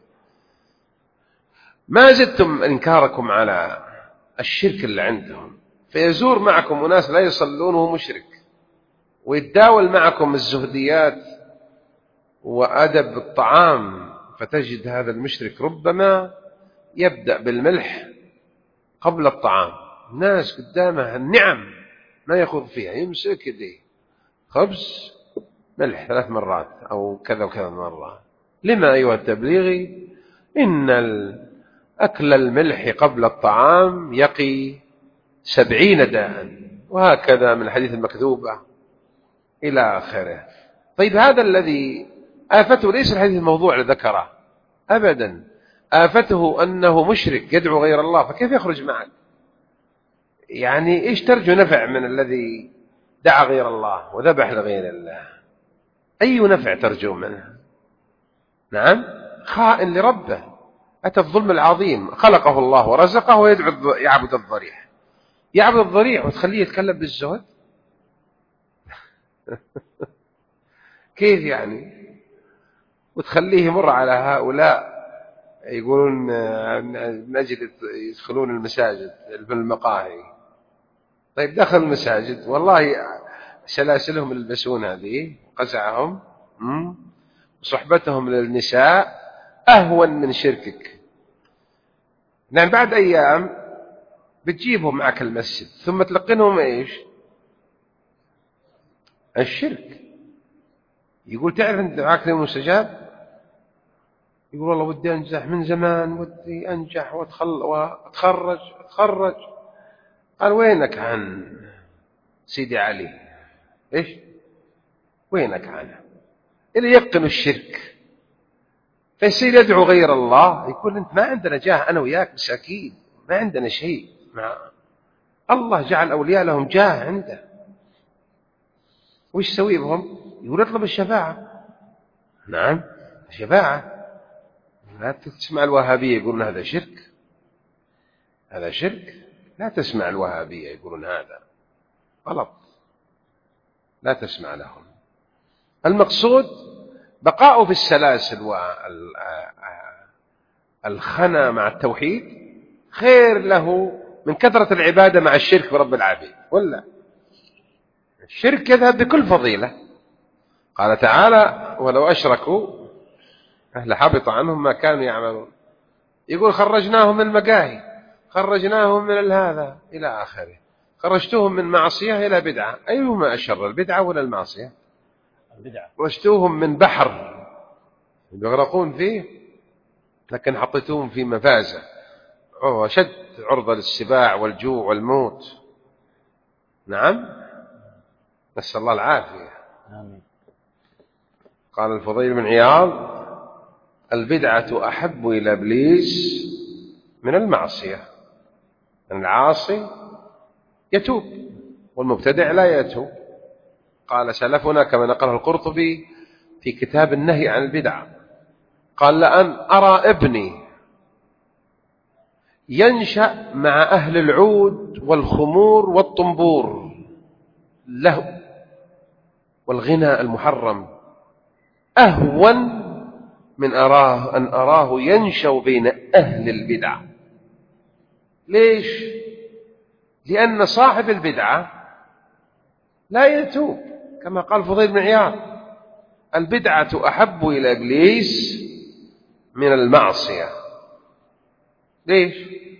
A: ما زدتم إنكاركم على الشرك اللي عندهم. فيزور معكم أناس لا يصلون وهو مشرك، ويتداول معكم الزهديات وأدب الطعام، فتجد هذا المشرك ربما يبدأ بالملح قبل الطعام. الناس قدامها النعم ما يخوض فيها، يمسك يديه خبز ملح 3 مرات أو كذا وكذا مرة. لما أيها التبليغي؟ إن أكل الملح قبل الطعام يقي 70 داء، وهكذا من الحديث المكذوبة إلى آخره. طيب هذا الذي آفته ليس الحديث الموضوع اللي ذكره أبدا، آفته أنه مشرك يدعو غير الله، فكيف يخرج معك؟ يعني إيش ترجو نفع من الذي دعا غير الله وذبح لغير الله؟ أي نفع ترجو منه؟ نعم، خائن لربه، أتى الظلم العظيم. خلقه الله ورزقه يعبد الضريح، يعبد الضريح وتخليه يتكلم بالزهد؟ كيف يعني؟ وتخليه يمر على هؤلاء يقولون من أجل يدخلون المساجد في المقاهي. طيب دخل المساجد والله سلاسلهم يلبسون هذه، قزعهم وصحبتهم للنساء أهون من شركك. لأن بعد أيام بتجيبهم معك المسجد ثم تلقنهم إيش؟ الشرك. يقول تعرف أنت دعاك لي مستجاب؟ يقول والله ودي أنجح من زمان، ودي أنجح وأتخرج. قال وينك عن سيدي علي؟ إيش وينك عنه؟ اللي يقن الشرك فيصير يدعو غير الله. يقول أنت ما عندنا جاه، أنا وياك مساكين ما عندنا شيء، الله جعل أولياء لهم جاه عنده. وش يسوي بهم؟ يقول اطلب الشفاعة. نعم الشفاعة. لا تسمع الوهابية يقولون هذا شرك، هذا شرك. لا تسمع الوهابية يقولون هذا غلط، لا تسمع لهم. المقصود بقاؤه في السلاسل والخنا مع التوحيد خير له من كثرة العبادة مع الشرك برب العبيد. ولا الشرك يذهب بكل فضيلة. قال تعالى ولو أشركوا لحبط عنهم ما كانوا يعملون. يقول خرجناهم من المقاهي، خرجناهم من هذا إلى آخره، خرجتوهم من معصية إلى بدعة. أيهما أشر، البدعة ولا المعصية؟ البدعة. خرجتوهم من بحر يغرقون فيه لكن حطيتوهم في مفازة شد عرضة للسباع والجوع والموت. نعم نسأل الله العافية. آمين. قال الفضيل بن عياض البدعة أحب إلى إبليس من المعصية. العاصي يتوب والمبتدع لا يتوب. قال سلفنا كما نقله القرطبي في كتاب النهي عن البدع، قال لأن أرى ابني ينشأ مع أهل العود والخمور والطنبور له والغنى المحرم أهون من أن أراه ينشأ بين أهل البدع. ليش؟ لأن صاحب البدعة لا يتوب كما قال فضيل بن عياض البدعة أحب إلى إبليس من المعصية. ليش؟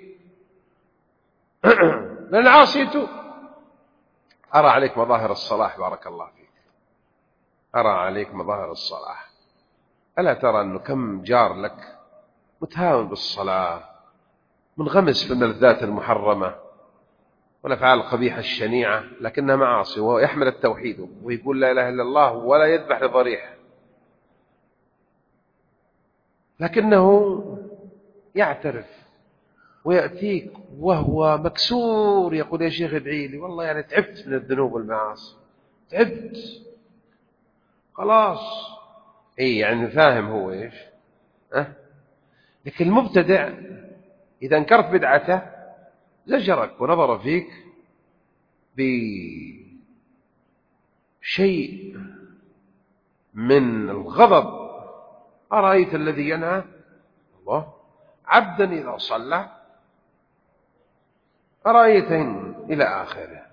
A: لأن العاصي يتوب. أرى عليك مظاهر الصلاح بارك الله فيك، أرى عليك مظاهر الصلاح. ألا ترى أنه كم جار لك متهاون بالصلاة، منغمس في الملذات المحرمة والأفعال القبيحة الشنيعة، لكنها معاصي، ويحمل التوحيد ويقول لا إله إلا الله ولا يذبح لضريح، لكنه يعترف ويأتيك وهو مكسور يقول يا شيخ ادعي لي، والله يعني تعبت من الذنوب والمعاصي، تعبت خلاص. اي يعني فاهم هو ايش. لكن المبتدع إذا انكرت بدعته زجرك ونظر فيك بشيء من الغضب. أرأيت الذي ينهى الله عبدا إذا صلى، أرأيت إلى آخره.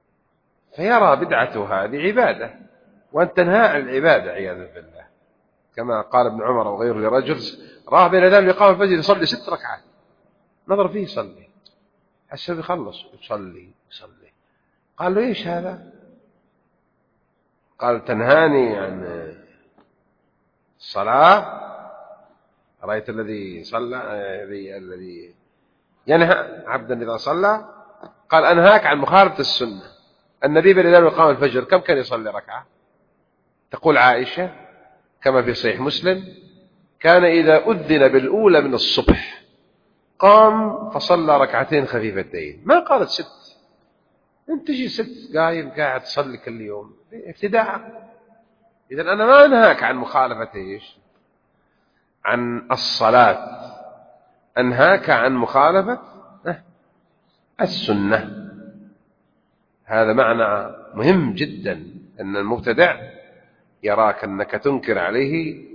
A: فيرى بدعته هذه عبادة وأن تنهى عن العبادة عياذا بالله. كما قال ابن عمر وغيره لرجل راه بين ذلك يقام الفجر يصلي 6 ركعات، نظر فيه يصلي، حسب يخلص يصلي. قال له ايش هذا؟ قال تنهاني عن الصلاة؟ رأيت الذي صلى الذي ينهى عبدا إذا صلى؟ قال أنهاك عن مخالفة السنة. النبي بين ذلك يقام الفجر كم كان يصلي ركعة؟ تقول عائشة كما في صحيح مسلم كان إذا أذن بالأولى من الصبح قام فصلى ركعتين خفيفتين، ما قالت 6. انت تجي 6 قاعد تصلي كل يوم ابتداء. إذن أنا ما أنهاك عن مخالفة إيش؟ عن الصلاة، أنهاك عن مخالفة السنة. هذا معنى مهم جدا، أن المبتدع يراك أنك تنكر عليه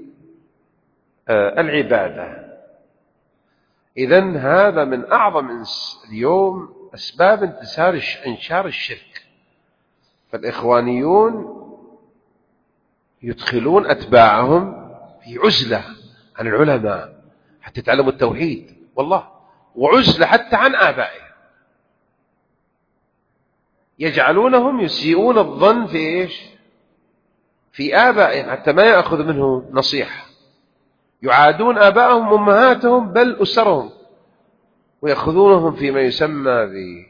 A: العبادة. إذن هذا من أعظم اليوم أسباب انتشار الشرك. فالإخوانيون يدخلون أتباعهم في عزلة عن العلماء حتى يتعلموا التوحيد والله، وعزلة حتى عن آبائهم. يجعلونهم يسيئون الظن في إيش؟ في آبائهم حتى ما يأخذ منه نصيحة. يعادون آبائهم وأمهاتهم بل أسرهم، ويأخذونهم فيما يسمى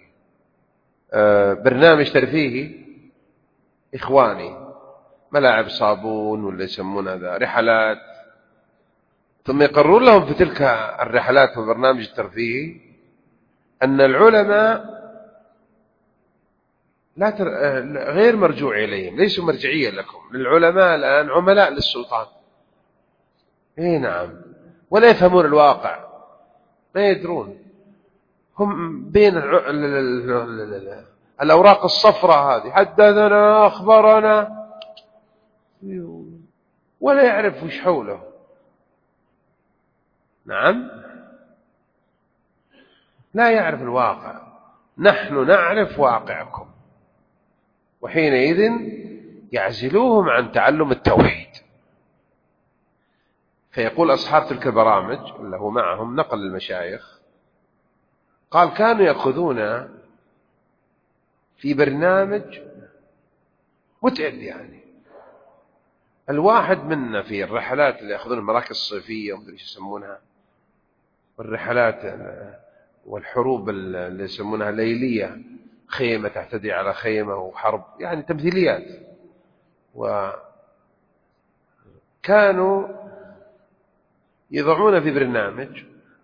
A: ببرنامج ترفيهي إخواني، ملاعب صابون ولا يسمون هذا رحلات، ثم يقررون لهم في تلك الرحلات والبرنامج الترفيهي أن العلماء غير مرجوع إليهم، ليسوا مرجعية لكم. العلماء الآن عملاء للسلطان. إيه نعم، ولا يفهمون الواقع، ما يدرون. هم بين الأوراق الصفراء هذه حدثنا أخبرنا، ولا يعرف وش حوله. نعم، لا يعرف الواقع. نحن نعرف واقعكم، وحينئذ يعزلوهم عن تعلم التوحيد. فيقول أصحاب تلك البرامج اللي هو معهم نقل المشايخ، قال كانوا يأخذون في برنامج متعب، يعني الواحد منا في الرحلات اللي يأخذون المراكز الصيفية ومدري ايش يسمونها، والرحلات والحروب اللي يسمونها ليلية، خيمة تعتدي على خيمة وحرب، يعني تمثيليات. وكانوا يضعون في برنامج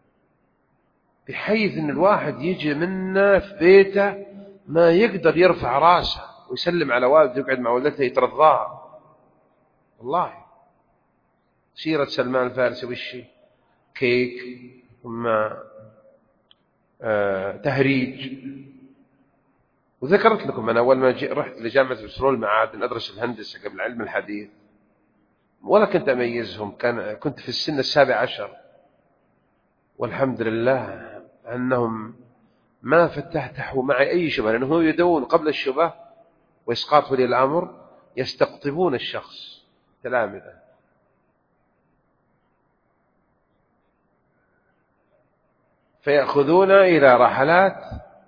A: بحيث ان الواحد يجي منا في بيته ما يقدر يرفع راسه ويسلم على والده، يقعد مع والدته يترضاها. والله سيرة سلمان الفارسي وشي كيك ثم تهريج. وذكرت لكم أنا أول ما رحت لجامعة بترول المعادن أدرس الهندسة قبل علم الحديث، ولا كنت أميزهم، كنت في السن 17، والحمد لله أنهم ما فتحوا معي أي شبهة، لأنهم يدون قبل الشبهة وإسقاط ولي الأمر يستقطبون الشخص تلامذة. فيأخذون إلى رحلات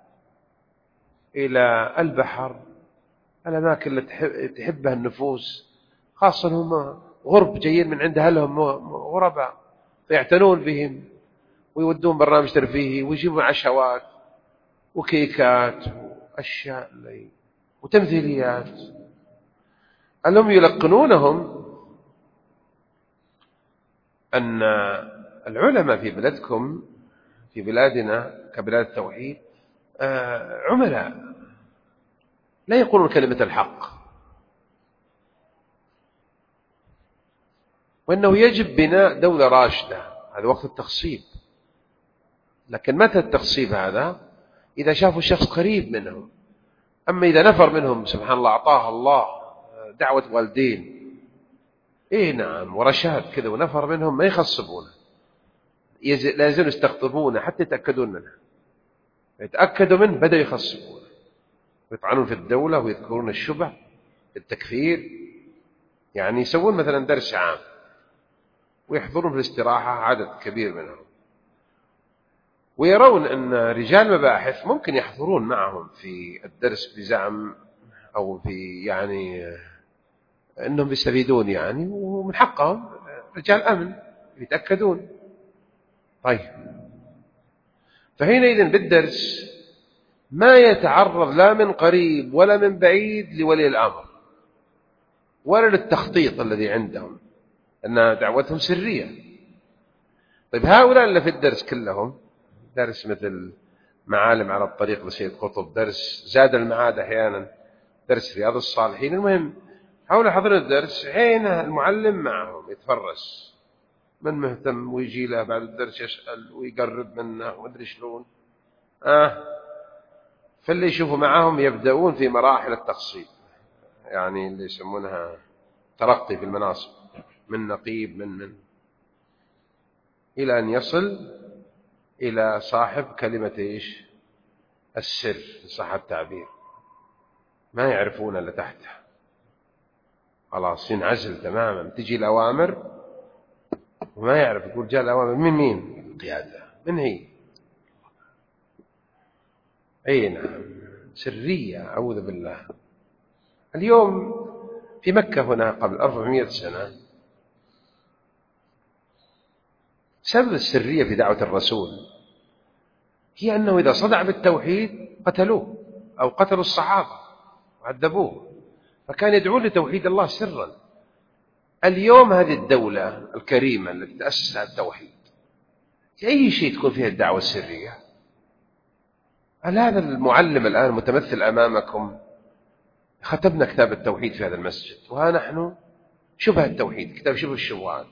A: إلى البحر، الأماكن التي تحبها النفوس، خاصة هم غرب جايين من عند أهلهم غرباء، فيعتنون بهم ويودون برنامج ترفيهي ويجيبون عشوات وكيكات وأشياء وتمثيليات. أنهم يلقنونهم أن العلماء في بلدكم، في بلادنا كبلاد التوحيد، عملاء لا يقولون كلمة الحق، وأنه يجب بناء دولة راشدة. هذا وقت التخصيب. لكن متى التخصيب هذا؟ إذا شافوا الشخص قريب منهم. أما إذا نفر منهم سبحان الله أعطاه الله دعوة والدين، إيه نعم، ورشاد كذا، ونفر منهم ما يخصبونه، لا يزالوا يستقطبونه حتى يتأكدون منه. يتأكدوا منه بدأوا يخصبونه ويطعنون في الدولة ويذكرون الشبه، التكفير. يعني يسوون مثلا درس عام ويحضرون في الاستراحة عدد كبير منهم، ويرون أن رجال مباحث ممكن يحضرون معهم في الدرس بزعم أو في يعني أنهم يستفيدون يعني، ومن حقهم رجال أمن يتأكدون. طيب، فحينئذ بالدرس ما يتعرض لا من قريب ولا من بعيد لولي الأمر ولا للتخطيط الذي عندهم، أن دعوتهم سرية. طيب، هؤلاء اللي في الدرس كلهم درس مثل معالم على الطريق لسيد قطب، درس زاد المعاد أحيانا، درس رياض الصالحين، المهم حول حضر الدرس حين المعلم معهم يتفرس من مهتم، ويجي له بعد الدرس يسأل ويقرب منه ومدري شلون. فاللي يشوفوا معهم يبدأون في مراحل التخصيب، يعني اللي يسمونها ترقي في المناصب، من نقيب من إلى أن يصل إلى صاحب كلمة إيش؟ السر، صح التعبير. ما يعرفون اللي تحته، خلاص ينعزل تماما. تجي الأوامر وما يعرف، يقول جاء الأوامر من مين؟ القيادة. من هي؟ أي نعم، سرية، أعوذ بالله. اليوم في مكة هنا قبل 400 سنة سبب السرية في دعوة الرسول هي أنه إذا صدع بالتوحيد قتلوه أو قتلوا الصحابة وعذبوه، فكان يدعون لتوحيد الله سرا. اليوم هذه الدولة الكريمة التي تأسس على التوحيد أي شيء تكون فيها الدعوة السرية. هل هذا المعلم الآن متمثل أمامكم؟ ختمنا كتاب التوحيد في هذا المسجد، وها نحن شبه التوحيد، كتاب شبه الشبهات.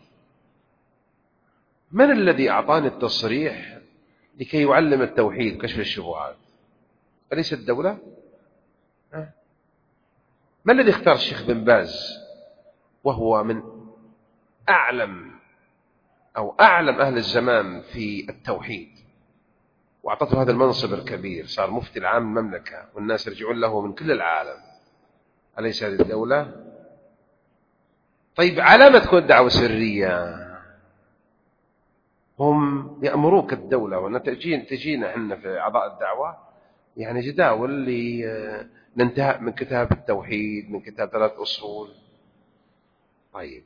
A: من الذي أعطاني التصريح لكي يعلم التوحيد كشف الشبهات؟ أليس الدولة؟ ما الذي اختار الشيخ بن باز وهو من أعلم أهل الزمان في التوحيد، وأعطته هذا المنصب الكبير، صار مفتي العام المملكة والناس يرجعون له من كل العالم؟ أليس هذه الدولة؟ طيب، على ما تكون الدعوة سرية؟ هم يأمروك الدولة، وأن تجينا احنا في أعضاء الدعوة يعني جداول لننتهى من كتاب التوحيد، من كتاب 3 أصول. طيب،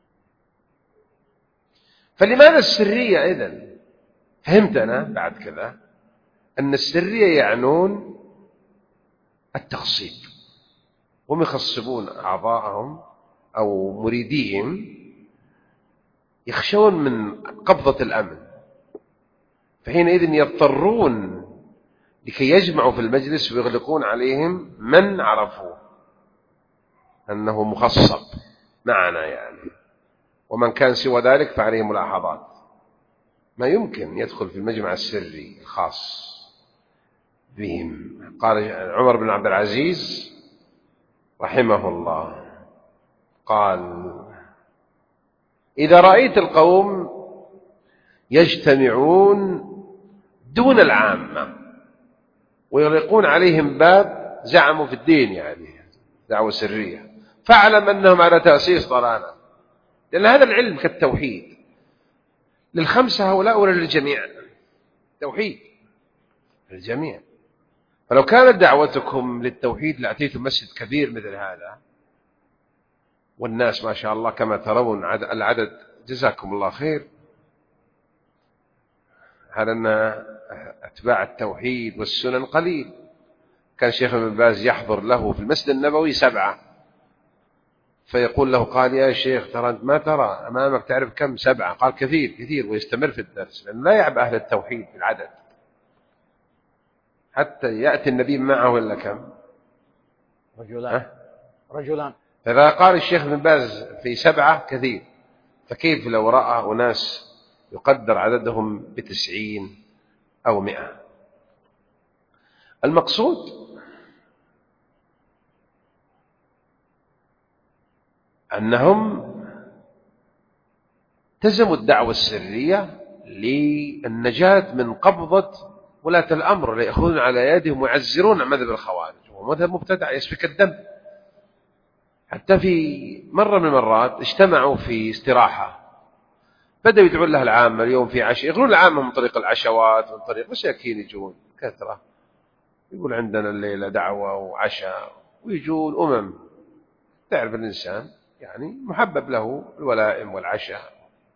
A: فلماذا السرية إذن؟ فهمت أنا بعد كذا أن السرية يعنون التخصيب، هم يخصبون أعضاءهم أو مريديهم، يخشون من قبضة الأمن، فحينئذ يضطرون لكي يجمعوا في المجلس ويغلقون عليهم من عرفوا أنه مخصب معنا يعني، ومن كان سوى ذلك فعليه ملاحظات. ما يمكن يدخل في المجمع السري الخاص بهم. قال عمر بن عبد العزيز رحمه الله، قال: إذا رأيت القوم يجتمعون دون العامة ويغلقون عليهم باب زعموا في الدين يعني دعوة سرية، فاعلم أنهم على تأسيس ضلالة، لأن هذا العلم كالتوحيد للخمسة هؤلاء ولا للجميع؟ توحيد للجميع. فلو كانت دعوتكم للتوحيد لأتيتم مسجد كبير مثل هذا، والناس ما شاء الله كما ترون العدد، جزاكم الله خير، على أن أتباع التوحيد والسنن قليل. كان شيخ ابن باز يحضر له في المسجد النبوي 7، فيقول له: قال يا شيخ ترى أنت ما ترى أمامك، تعرف كم؟ 7. قال: كثير كثير. ويستمر في الدرس، لأنه لا يعب أهل التوحيد بالعدد، حتى يأتي النبي معه إلا كم؟
B: رجلان.
A: فإذا قال الشيخ ابن باز في 7 كثير، فكيف لو رأى أناس يقدر عددهم ب90 أو 100؟ المقصود أنهم التزموا الدعوة السرية للنجاة من قبضة ولاة الأمر اللي يأخذون على يدهم ويعزرون مذهب الخوارج، ومذهب مبتدع يسفك الدم. حتى في مرة من المرات اجتمعوا في استراحة، بدأوا يدعون له العامة. اليوم في عشاء، يغلون العامة من طريق العشوات، من طريق مساكين يجون كثرة، يقول عندنا الليلة دعوة وعشاء، ويجون تعرف الإنسان يعني محبب له الولائم والعشاء.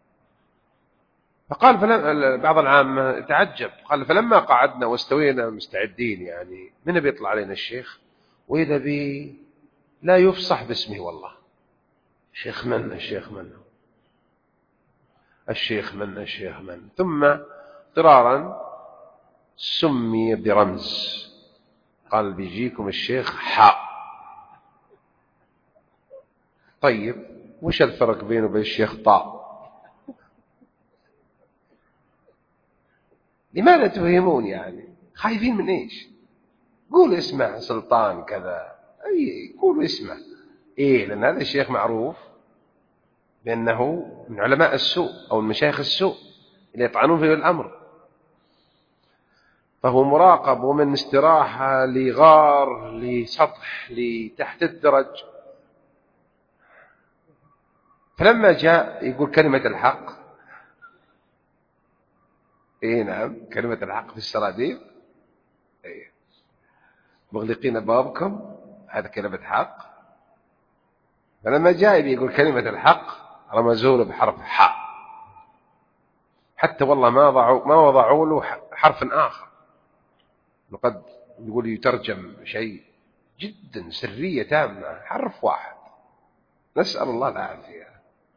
A: فقال بعض العامة تعجب، قال فلما قعدنا واستوينا مستعدين يعني من بيطلع علينا الشيخ، وإذا بي لا يفصح باسمه، والله الشيخ من الشيخ من الشيخ من الشيخ من، ثم اضطرارا سمي برمز، قال بيجيكم الشيخ حاء. طيب وش الفرق بينه وبين الشيخ طاء؟ لماذا تفهمون يعني؟ خايفين من ايش؟ قول اسمه سلطان كذا، اي قول اسمه. ايه، لان هذا الشيخ معروف بانه من علماء السوء او المشايخ السوء اللي يطعنون في الامر، فهو مراقب، ومن استراحة لغار لسطح لتحت الدرج. فلما جاء يقول كلمة الحق، ايه نعم كلمة الحق في السراديب، ايه مغلقين بابكم، هذا كلمة حق. فلما جاء يقول كلمة الحق رمزوا له بحرف حاء، حتى والله ما وضعوا له حرف آخر، وقد يقول يترجم شيء جدا سرية تامة، حرف واحد، نسأل الله العافية.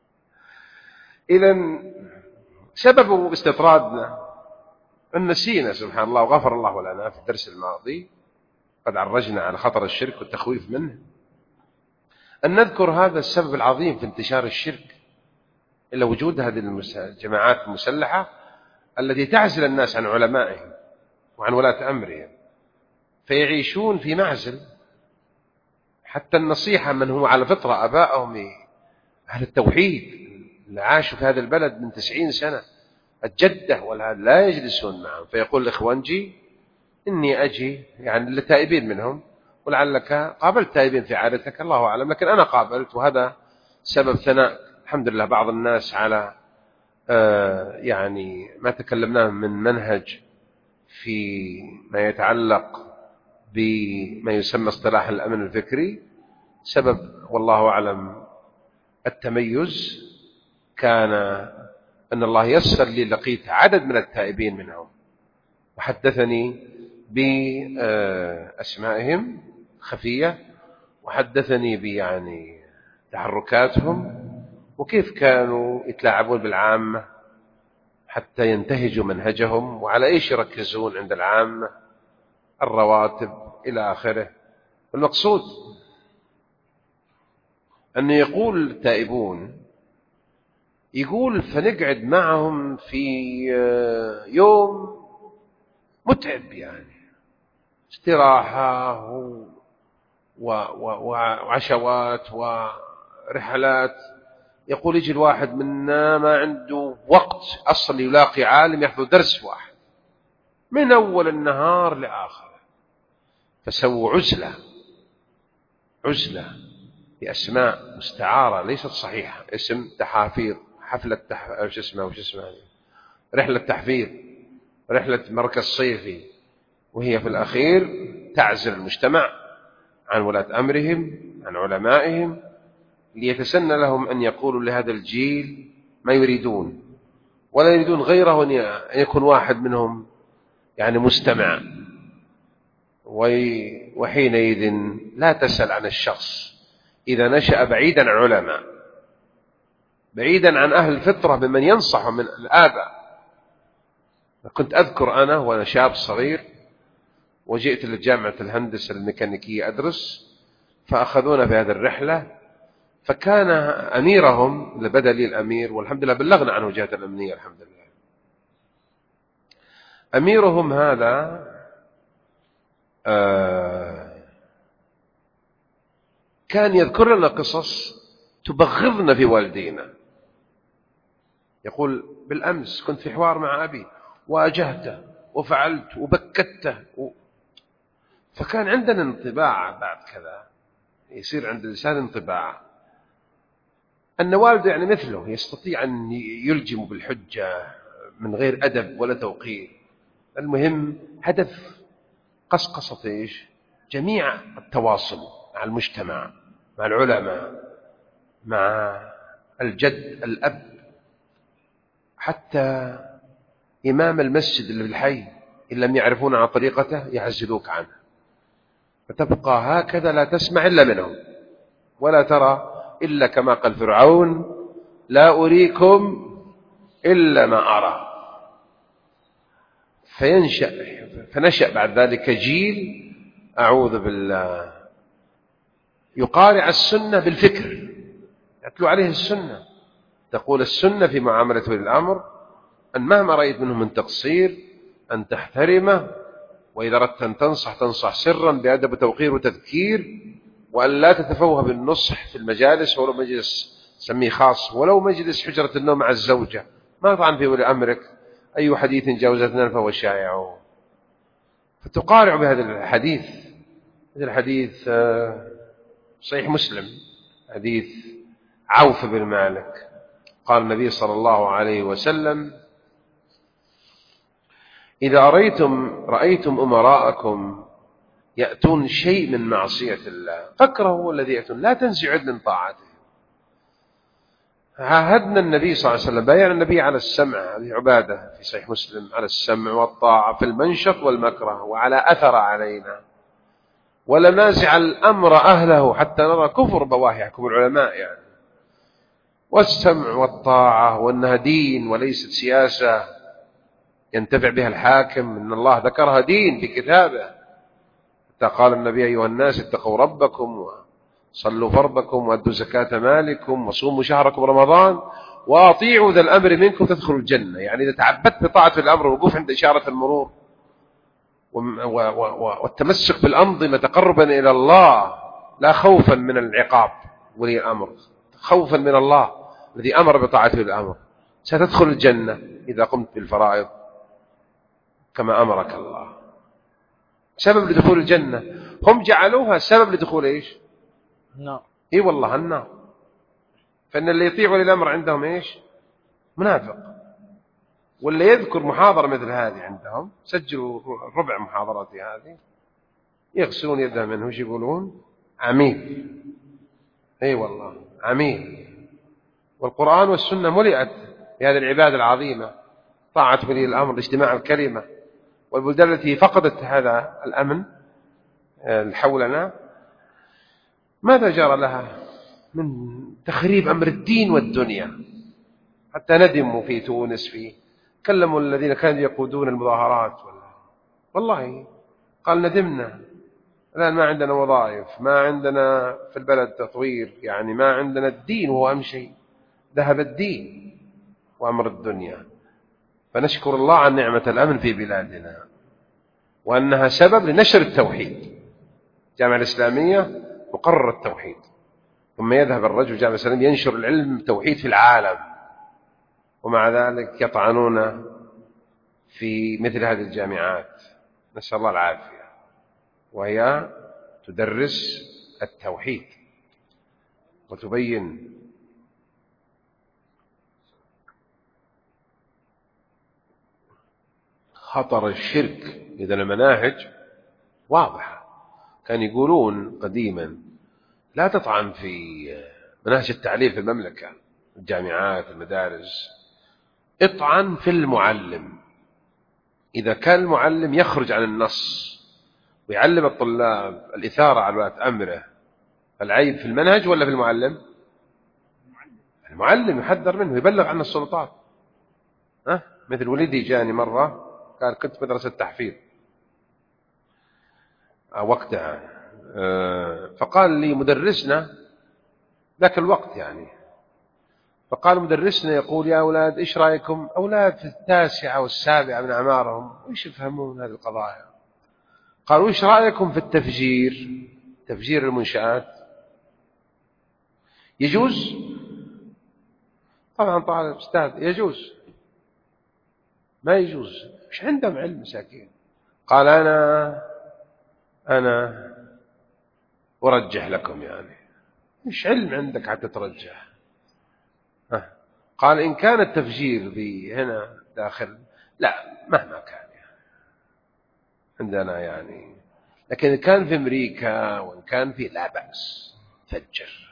A: إذن سبب استطرادنا أن نسينا سبحان الله، وغفر الله لنا في الدرس الماضي، قد عرجنا على خطر الشرك والتخويف منه، أن نذكر هذا السبب العظيم في انتشار الشرك، إلا وجود هذه الجماعات المسلحة التي تعزل الناس عن علمائهم وعن ولاة أمرهم، فيعيشون في معزل. حتى النصيحة من هو على فطرة أبائهم أهل التوحيد اللي عاشوا في هذا البلد من 90 سنة، الجدة والهذا لا يجلسون معهم، فيقول الإخوانجي إني أجي يعني للتائبين منهم، ولعلك قابلت تائبين في عادتك الله أعلم، لكن أنا قابلت، وهذا سبب ثناء الحمد لله بعض الناس على يعني ما تكلمناه من منهج في ما يتعلق بما يسمى اصطلاح الأمن الفكري. سبب والله أعلم التميز كان أن الله يسر لي، لقيت عدد من التائبين منهم وحدثني بأسمائهم خفية، وحدثني يعني تحركاتهم وكيف كانوا يتلاعبون بالعامة حتى ينتهجوا منهجهم، وعلى إيش يركزون عند العامة، الرواتب إلى آخره. المقصود أن يقول التائبون، يقول فنقعد معهم في يوم متعب يعني، استراحة وعشوات ورحلات. يقول يجي الواحد منا ما عنده وقت أصلا يلاقي عالم يحضر درس واحد من أول النهار لآخره، فسووا عزلة بأسماء مستعارة ليست صحيحة، اسم تحافيظ، حفلة وش اسمها رحلة تحفيظ، رحلة مركز صيفي، وهي في الأخير تعزل المجتمع عن ولاة أمرهم، عن علمائهم، ليتسنى لهم أن يقولوا لهذا الجيل ما يريدون، ولا يريدون غيره أن يكون واحد منهم يعني مستمع. وحينئذ لا تسأل عن الشخص إذا نشأ بعيدا عن علماء، بعيدا عن أهل الفطرة بمن ينصح من الآباء. كنت أذكر أنا وأنا شاب صغير وجئت لجامعة الهندسة الميكانيكية أدرس، فأخذونا في هذه الرحلة، فكان أميرهم اللي بدأ لي الأمير، والحمد لله بلغنا عنه جهة الأمنية الحمد لله، أميرهم هذا كان يذكر لنا قصص تبغضنا في والدينا. يقول بالأمس كنت في حوار مع أبي واجهته وفعلت وبكته فكان عندنا انطباع بعد كذا، يصير عند الإنسان انطباع أن والده يعني مثله يستطيع أن يلجم بالحجة من غير أدب ولا توقير. المهم هدف قصقصة إيش؟ جميع التواصل مع المجتمع، مع العلماء، مع الجد الأب، حتى إمام المسجد اللي في الحي إن لم يعرفون عن طريقته يعزلوك عنه، فتبقى هكذا لا تسمع إلا منهم ولا ترى إلا كما قال فرعون لا أريكم إلا ما أرى. فنشأ بعد ذلك جيل أعوذ بالله يقارع السنة بالفكر، يتلو عليه السنة. تقول السنة في معاملة ولي الأمر أن مهما رأيت منه من تقصير أن تحترمه، وإذا أردت أن تنصح سرا بأدب وتوقير وتذكير، وأن لا تتفوه بالنصح في المجالس، ولو مجلس سميه خاص، ولو مجلس حجرة النوم مع الزوجة، ما طعن في ولي أمرك، أي حديث جاوزتنا فهو شائع. فتقارع بهذا الحديث. هذا الحديث صحيح مسلم، حديث عوف بن مالك، قال النبي صلى الله عليه وسلم إذا رأيتم أمراءكم يأتون شيء من معصية الله فاكرهوا الذي يأتون، لا تنزعوا من طاعته. عاهدنا النبي صلى الله عليه وسلم، بايعنا النبي على السمع، هذه عبادة في صحيح مسلم، على السمع والطاعة في المنشط والمكره، وعلى أثر علينا، ولا نازع الأمر أهله حتى نرى كفر بواهي يحكم العلماء يعني. والسمع والطاعة، وأنها دين وليست سياسة ينتفع بها الحاكم، إن الله ذكرها دين في كتابه، حتى قال النبي أيها الناس اتقوا ربكم وصلوا فرضكم وأدوا زكاة مالكم وصوموا شهركم رمضان وأطيعوا ذا الأمر منكم تدخلوا الجنة. يعني إذا تعبدت بطاعة الأمر والوقوف عند إشارة المرور والتمسك بالأنظمة تقربا إلى الله، لا خوفا من العقاب ولي الأمر، خوفا من الله الذي أمر بطاعته الأمر، ستدخل الجنة إذا قمت بالفرائض كما أمرك الله. سبب لدخول الجنة، هم جعلوها سبب لدخول إيش؟
B: النار.
A: إيه والله النار. فإن اللي يطيع ولي الأمر عندهم إيش؟ منافق. واللي يذكر محاضرة مثل هذه عندهم، سجلوا ربع محاضراتي هذه، يغسلون يده منه، وش يقولون؟ عميل. اي والله عميل. والقرآن والسنة ملئت بهذه العبادة العظيمة، طاعة ولي الأمر، اجتماع الكلمة. والبلدان التي فقدت هذا الأمن حولنا ماذا جرى لها من تخريب أمر الدين والدنيا؟ حتى ندموا في تونس، كلموا الذين كانوا يقودون المظاهرات، والله قال ندمنا، الآن ما عندنا وظائف، ما عندنا في البلد تطوير، يعني ما عندنا الدين وهو أهم شيء، ذهب الدين وأمر الدنيا. فنشكر الله عن نعمة الأمن في بلادنا، وأنها سبب لنشر التوحيد. الجامعة الإسلامية مقرر التوحيد، ثم يذهب الرجل الجامعة الإسلامية ينشر العلم التوحيد في العالم، ومع ذلك يطعنون في مثل هذه الجامعات، نسأل الله العافية، وهي تدرس التوحيد وتبين خطر الشرك. إذا المناهج واضحة. كان يقولون قديما لا تطعن في مناهج التعليم في المملكة، الجامعات، المدارس، اطعن في المعلم. إذا كان المعلم يخرج عن النص ويعلم الطلاب الإثارة على ولاة أمره، العيب في المنهج ولا في المعلم؟ المعلم يحذر منه، يبلغ عنه السلطات. مثل ولدي جاني مرة، قال كنت مدرسة تحفيظ وقتها، فقال لي مدرسنا ذاك الوقت يعني، فقال مدرسنا يقول يا أولاد إيش رأيكم؟ أولاد في 9 و7 من أعمارهم، وإيش يفهمون هذه القضايا؟ قالوا إيش رأيكم في تفجير المنشآت؟ يجوز؟ طبعا طالب أستاذ يجوز، ما يجوز، مش عندهم علم مساكين. قال أنا أرجح لكم، يعني مش علم عندك حتى ترجح. قال إن كان التفجير هنا داخل لا مهما كان يعني عندنا يعني، لكن إن كان في أمريكا وإن كان في لا بأس فجر.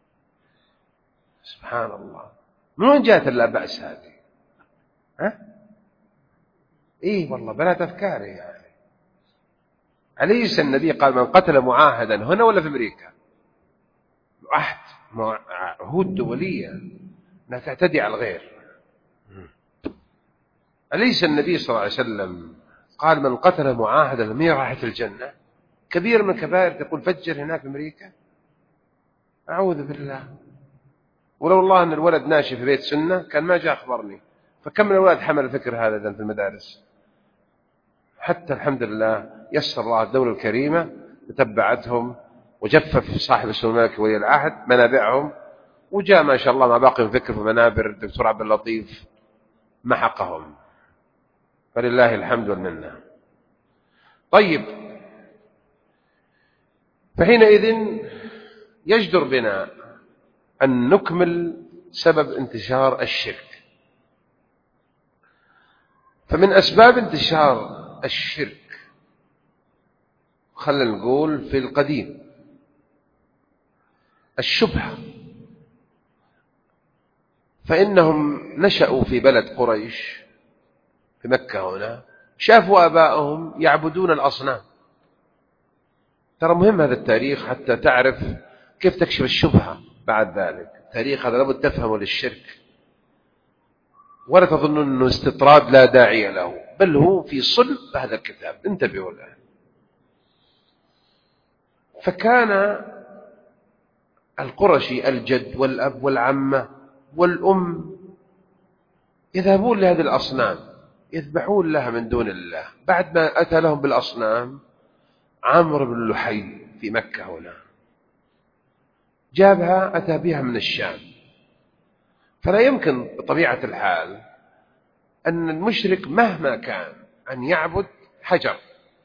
A: سبحان الله، من وين جاءت اللا بأس هذه؟ إيه والله بلا أفكار يعني. أليس النبي قال من قتل معاهدا هنا ولا في أمريكا؟ عهود دولية لا تعتدي على الغير. أليس النبي صلى الله عليه وسلم قال من قتل معاهدا لم يرح الجنة؟ كبير من الكبائر تقول فجر هناك في أمريكا؟ أعوذ بالله. ولو الله أن الولد ناشئ في بيت سنة كان ما جاء أخبرني. فكم من الأولاد حمل الفكر هذا في المدارس؟ حتى الحمد لله يسر الله الدولة الكريمة تتبعتهم وجفف صاحب السمو الملكي ولي العهد منابعهم، وجاء ما شاء الله ما باقي من فكر في منابر الدكتور عبد اللطيف محقهم، فلله الحمد والمنة. طيب، فحينئذ يجدر بنا أن نكمل سبب انتشار الشرك. فمن أسباب انتشار الشرك خلنا نقول في القديم الشبهة، فإنهم نشأوا في بلد قريش في مكة هنا، شافوا آبائهم يعبدون الأصنام. ترى مهم هذا التاريخ حتى تعرف كيف تكشف الشبهة بعد ذلك. التاريخ هذا لابد تفهمه للشرك، ولا تظن أنه استطراد لا داعي له، بل هو في صلب هذا الكتاب، انتبهوا له. فكان القرشي الجد والأب والعمة والأم يذهبون لهذه الأصنام يذبحون لها من دون الله. بعد ما أتى لهم بالأصنام عمرو بن لحي في مكة هنا جابها، أتى بها من الشام. فلا يمكن بطبيعة الحال أن المشرك مهما كان أن يعبد حجر.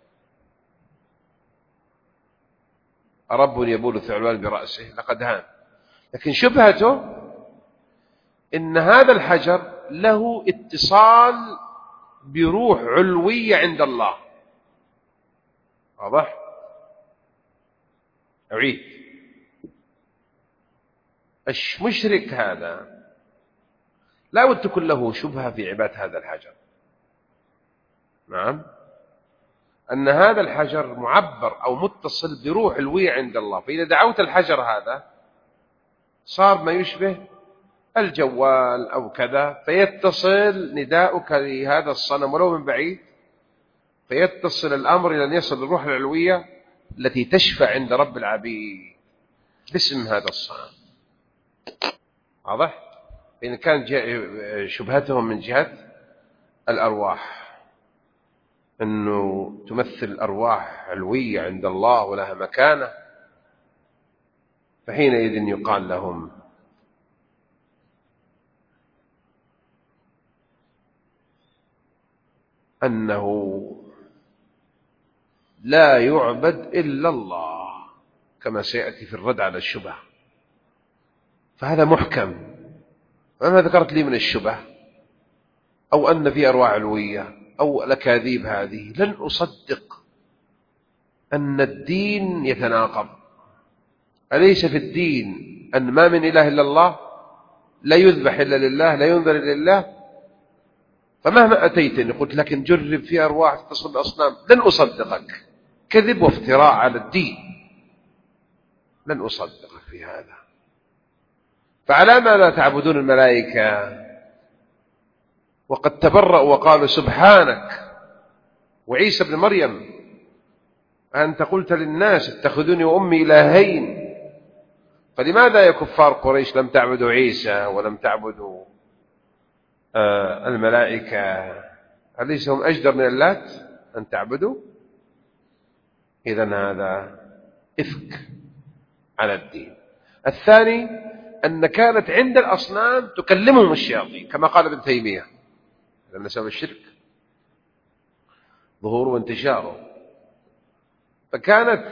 A: رب يبول الثعلبان برأسه لقد هان. لكن شبهته إن هذا الحجر له اتصال بروح علوية عند الله. واضح؟ أعيد، المشرك هذا لا بد تكون له شبهة في عبادة هذا الحجر. نعم، أن هذا الحجر معبر أو متصل بروح علوية عند الله، فإذا دعوت الحجر هذا صار ما يشبه الجوال أو كذا، فيتصل نداؤك لهذا الصنم ولو من بعيد، فيتصل الأمر إلى أن يصل الروح العلوية التي تشفع عند رب العبيد باسم هذا الصنم. واضح؟ إن كان شبهتهم من جهة الأرواح، أنه تمثل أرواح علوية عند الله ولها مكانة، فحينئذ يقال لهم أنه لا يعبد إلا الله، كما سيأتي في الرد على الشبه. فهذا محكم. وما ذكرت لي من الشبه أو أن في أرواح علوية أو الأكاذيب هذه، لن أصدق أن الدين يتناقض. أليس في الدين أن ما من إله إلا الله، لا يذبح إلا لله، لا ينذر إلا لله؟ فمهما أتيتني قلت لكن جرب في أرواح تتصل بأصنام، لن أصدقك. كذب وافتراء على الدين، لن أصدقك في هذا. فعلى ما لا تعبدون الملائكة وقد تبرأوا وقالوا سبحانك، وعيسى بن مريم أنت قلت للناس اتخذوني وأمي إلهين، فلماذا يا كفار قريش لم تعبدوا عيسى ولم تعبدوا الملائكة؟ أليس هم أجدر من اللات أن تعبدوا؟ إذن هذا إفك على الدين. الثاني أن كانت عند الأصنام تكلمهم الشياطين كما قال ابن تيمية، لأن سبب الشرك ظهوره وانتشاره. فكانت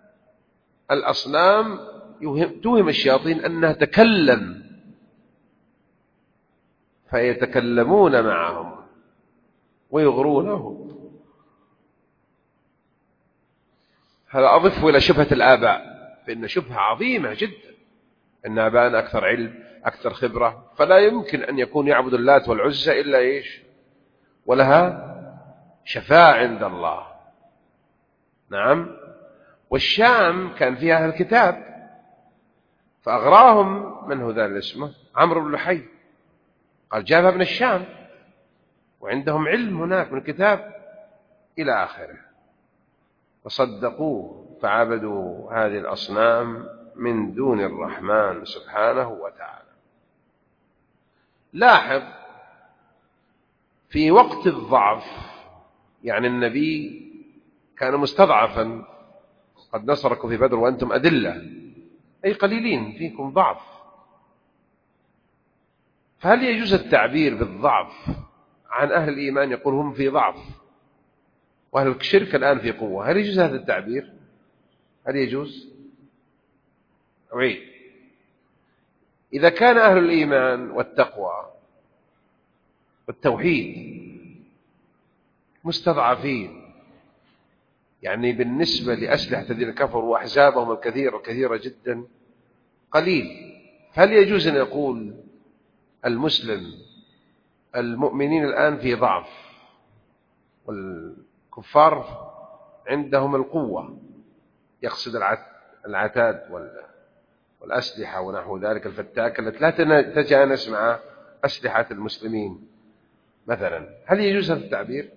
A: الأصنام توهم الشياطين أنها تكلم فيتكلمون معهم ويغرونهم. هذا أضفه إلى شبهة الآباء، فإن شبهة عظيمة جدا، إن آباءنا أكثر علم أكثر خبرة، فلا يمكن أن يكون يعبد اللات والعزى إلا إيش ولها شفاعة عند الله. نعم. والشام كان فيها أهل الكتاب، فأغراهم من هو ذا اللي اسمه عمرو بن لحي، قال جابها من الشام وعندهم علم هناك من الكتاب إلى آخره، فصدقوه فعبدوا هذه الأصنام من دون الرحمن سبحانه وتعالى. لاحظ في وقت الضعف، يعني النبي كان مستضعفا، قد نصركم في بدر وأنتم أدلة، أي قليلين فيكم ضعف، فهل يجوز التعبير بالضعف عن أهل الإيمان؟ يقول هم في ضعف وأهل الشرك الآن في قوة، هل يجوز هذا التعبير؟ هل يجوز؟ أعيد، إذا كان أهل الإيمان والتقوى والتوحيد مستضعفين، يعني بالنسبة لأسلحة الذين كفروا وأحزابهم الكثيرة جدا قليل، فهل يجوز أن يقول المسلم المؤمنين الآن في ضعف والكفار عندهم القوة، يقصد العتاد والأسلحة ونحو ذلك الفتاك التي لا تتجانس مع أسلحة المسلمين مثلا، هل يجوز هذا التعبير؟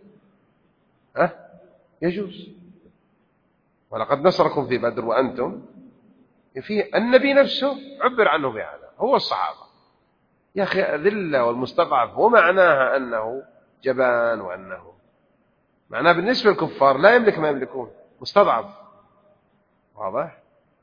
A: يجوز. ولقد نصركم في بدر وأنتم في النبي نفسه عبر عنه بهذا، هو الصحابة يا أخي أذلة والمستضعف، ومعناها أنه جبان، وأنه معناه بالنسبة للكفار لا يملك ما يملكون، مستضعف. واضح؟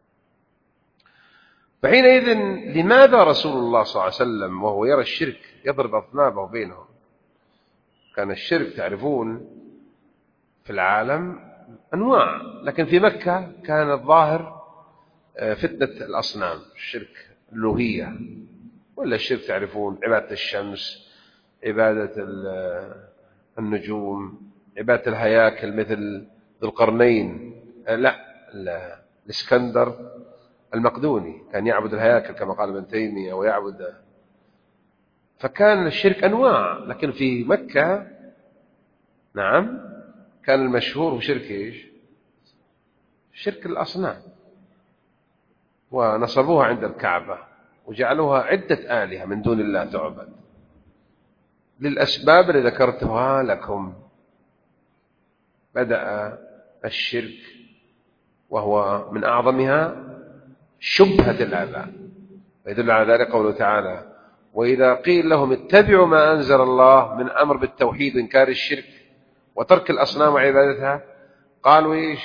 A: فحينئذ لماذا رسول الله صلى الله عليه وسلم وهو يرى الشرك يضرب أطنابه بينهم؟ كان الشرك تعرفون في العالم أنواع، لكن في مكة كان الظاهر فتنة الأصنام، الشرك الألوهية، ولا الشرك تعرفون عبادة الشمس، عبادة النجوم، عبادة الهياكل مثل ذو القرنين، الإسكندر المقدوني كان يعبد الهياكل كما قال ابن تيمية ويعبد، فكان الشرك أنواع، لكن في مكة نعم كان المشهور هو شرك إيش؟ شرك الأصنام، ونصبوها عند الكعبة وجعلوها عدة آلهة من دون الله تعبد للأسباب اللي ذكرتها لكم. بدأ الشرك وهو من أعظمها شبهة الآباء، ويدل على ذلك قوله تعالى وإذا قيل لهم اتبعوا ما أنزل الله من أمر بالتوحيد وإنكار الشرك وترك الأصنام وعبادتها قالوا إيش؟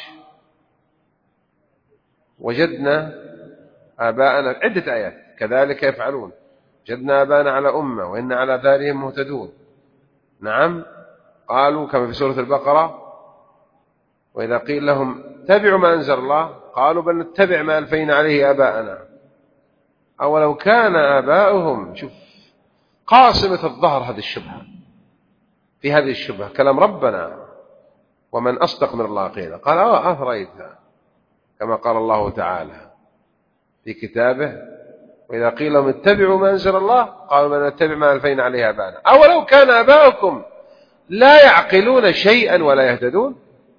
A: وجدنا آباءنا، عدة آيات كذلك يفعلون، وجدنا آباءنا على أمة وإن على آثارهم مهتدون. نعم. قالوا كما في سورة البقرة وإذا قيل لهم اتبعوا ما أنزل الله قالوا بل نتبع ما ألفينا عليه آباءنا أولو كان آباؤهم. شوف قاصمة الظهر هذه الشبهة، في هذه الشبهة كلام ربنا ومن أصدق من الله قيلا، قال أفرأيت، كما قال الله تعالى في كتابه وإذا قيل لهم اتبعوا ما أنزل الله قالوا بل نتبع ما ألفينا عليه آباءنا أولو كان آباؤكم لا يعقلون شيئا ولا يهتدون.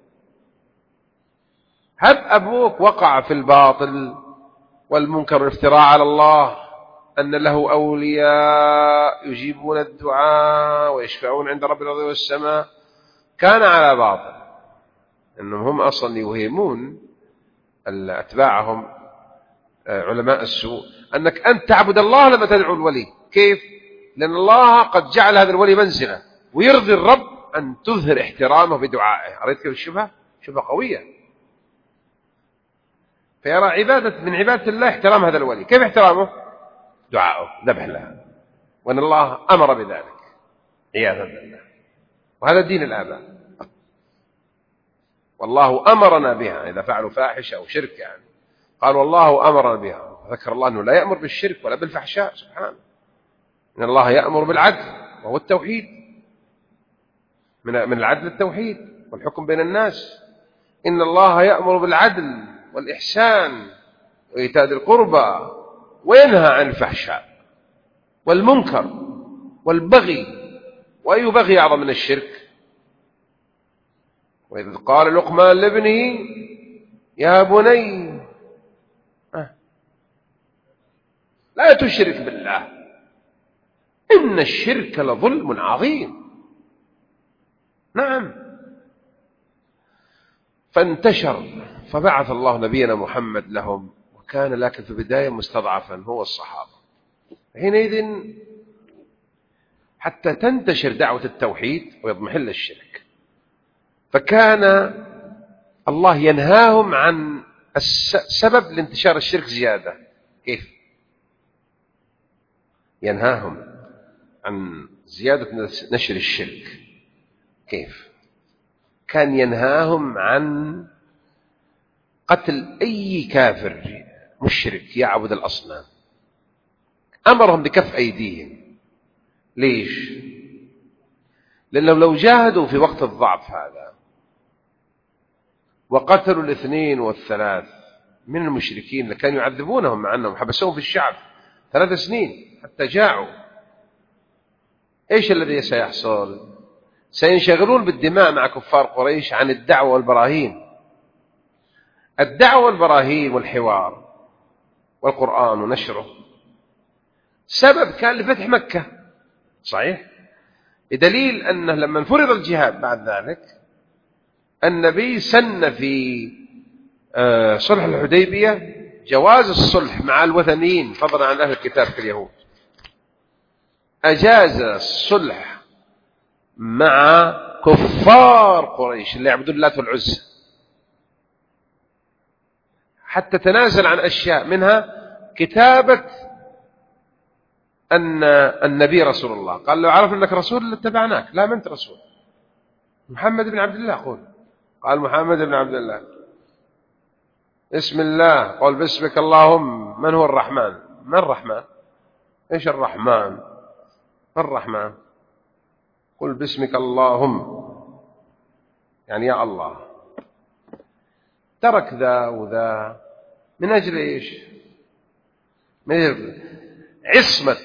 A: هب أبوك وقع في الباطل والمنكر والافتراء على الله، أن له أولياء يجيبون الدعاء ويشفعون عند رب الأرض والسماء، كان على باطل، أنهم هم أصلا يوهمون أتباعهم علماء السوء أنك أنت تعبد الله لما تدعو الولي. كيف؟ لأن الله قد جعل هذا الولي منزلة، ويرضي الرب أن تظهر احترامه بدعائه. أريد كيف الشبهة؟ شبهة قوية. فيرى عبادة من عبادة الله احترام هذا الولي. كيف احترامه؟ دعائه، ذبح له، وأن الله أمر بذلك عياذا بالله. وهذا دين الآباء، والله أمرنا بها إذا فعلوا فاحشة أو شرك، يعني قال والله أمرنا بها، ذكر الله أنه لا يأمر بالشرك ولا بالفحشاء سبحانه. إن الله يأمر بالعدل وهو التوحيد، من العدل التوحيد والحكم بين الناس. إن الله يأمر بالعدل والإحسان وإيتاء ذي القربى وينهى عن الفحشاء والمنكر والبغي. وأي بغي أعظم من الشرك؟ وإذ قال لقمان لابنه يا بني لا تشرك بالله إن الشرك لظلم عظيم. نعم. فانتشر، فبعث الله نبينا محمد لهم، وكان لكن في البداية مستضعفا هو الصحابة. حينئذ حتى تنتشر دعوة التوحيد ويضمحل الشرك، فكان الله ينهاهم عن سبب لانتشار الشرك زيادة. كيف ينهاهم عن زيادة نشر الشرك؟ كيف؟ كان ينهاهم عن قتل أي كافر مشرك يعبد الأصنام، أمرهم بكف أيديهم. ليش؟ لأنهم لو جاهدوا في وقت الضعف هذا وقتلوا 2 والثلاث من المشركين لكانوا يعذبونهم، مع أنهم حبسوهم في الشعب 3 سنين حتى جاعوا، إيش الذي سيحصل؟ سينشغلون بالدماء مع كفار قريش عن الدعوة والبراهين. الدعوة والبراهين والحوار والقرآن ونشره سبب كان لفتح مكة، صحيح؟ بدليل أنه لما فرض الجهاد بعد ذلك النبي سن في صلح الحديبية جواز الصلح مع الوثنيين فضلا عن أهل الكتاب كاليهود. أجاز الصلح مع كفار قريش اللي يعبدون اللات والعزى، حتى تنازل عن أشياء، منها كتابة أن النبي رسول الله. قال لو عرف أنك رسول لاتبعناك. لا، ما أنت رسول، محمد بن عبد الله. قول. قال محمد بن عبد الله. بسم الله. قال باسمك اللهم. من هو الرحمن؟ من الرحمن؟ إيش الرحمن؟ من الرحمن؟ قل باسمك اللهم، يعني يا الله. ترك ذا وذا من أجل إيش؟ من أجل عصمة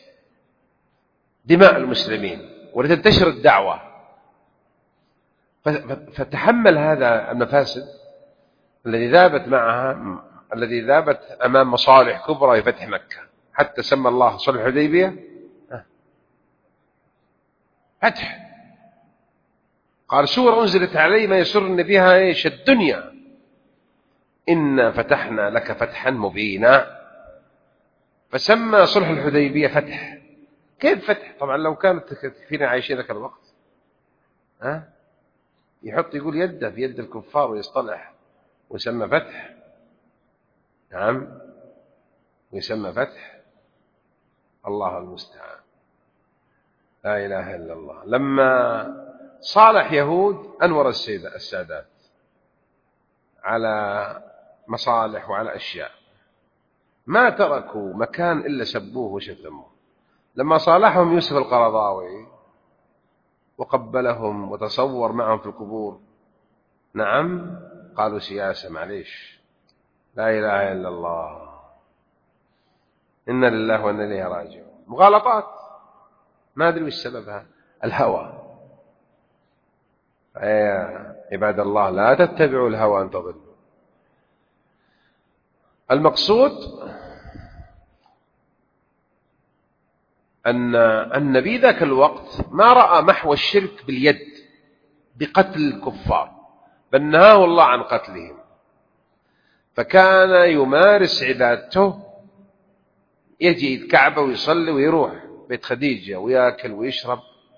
A: دماء المسلمين ولتنتشر الدعوة. فتحمل هذا المفاسد الذي ذابت معها، الذي ذابت أمام مصالح كبرى في فتح مكة، حتى سمى الله صلح الحديبية فتح. قال سورة أنزلت علي ما يسرني بها إيش؟ الدنيا. إنا فتحنا لك فتحا مبينا. فسمى صلح الحديبية فتح. كيف فتح؟ طبعا لو كانت فينا عايشين ذاك الوقت يحط يقول يده في يد الكفار ويصطلح ويسمى فتح. نعم، ويسمى فتح. الله المستعان. لا إله إلا الله. لما صالح يهود أنور السادات على مصالح وعلى أشياء، ما تركوا مكان إلا سبوه وشتموه. لما صالحهم يوسف القرضاوي وقبلهم وتصور معهم في القبور، نعم، قالوا سياسة، معليش. لا إله إلا الله. إنا لله وإنا إليه راجعون. مغالطات ما أدري وش سببها، الهوى. يا عباد الله لا تتبعوا الهوى أن تضلوا. المقصود أن النبي ذاك الوقت ما رأى محو الشرك باليد بقتل الكفار، بل نهاه الله عن قتلهم. فكان يمارس عبادته، يجي الكعبة ويصلي ويروح بيت خديجة ويأكل ويشرب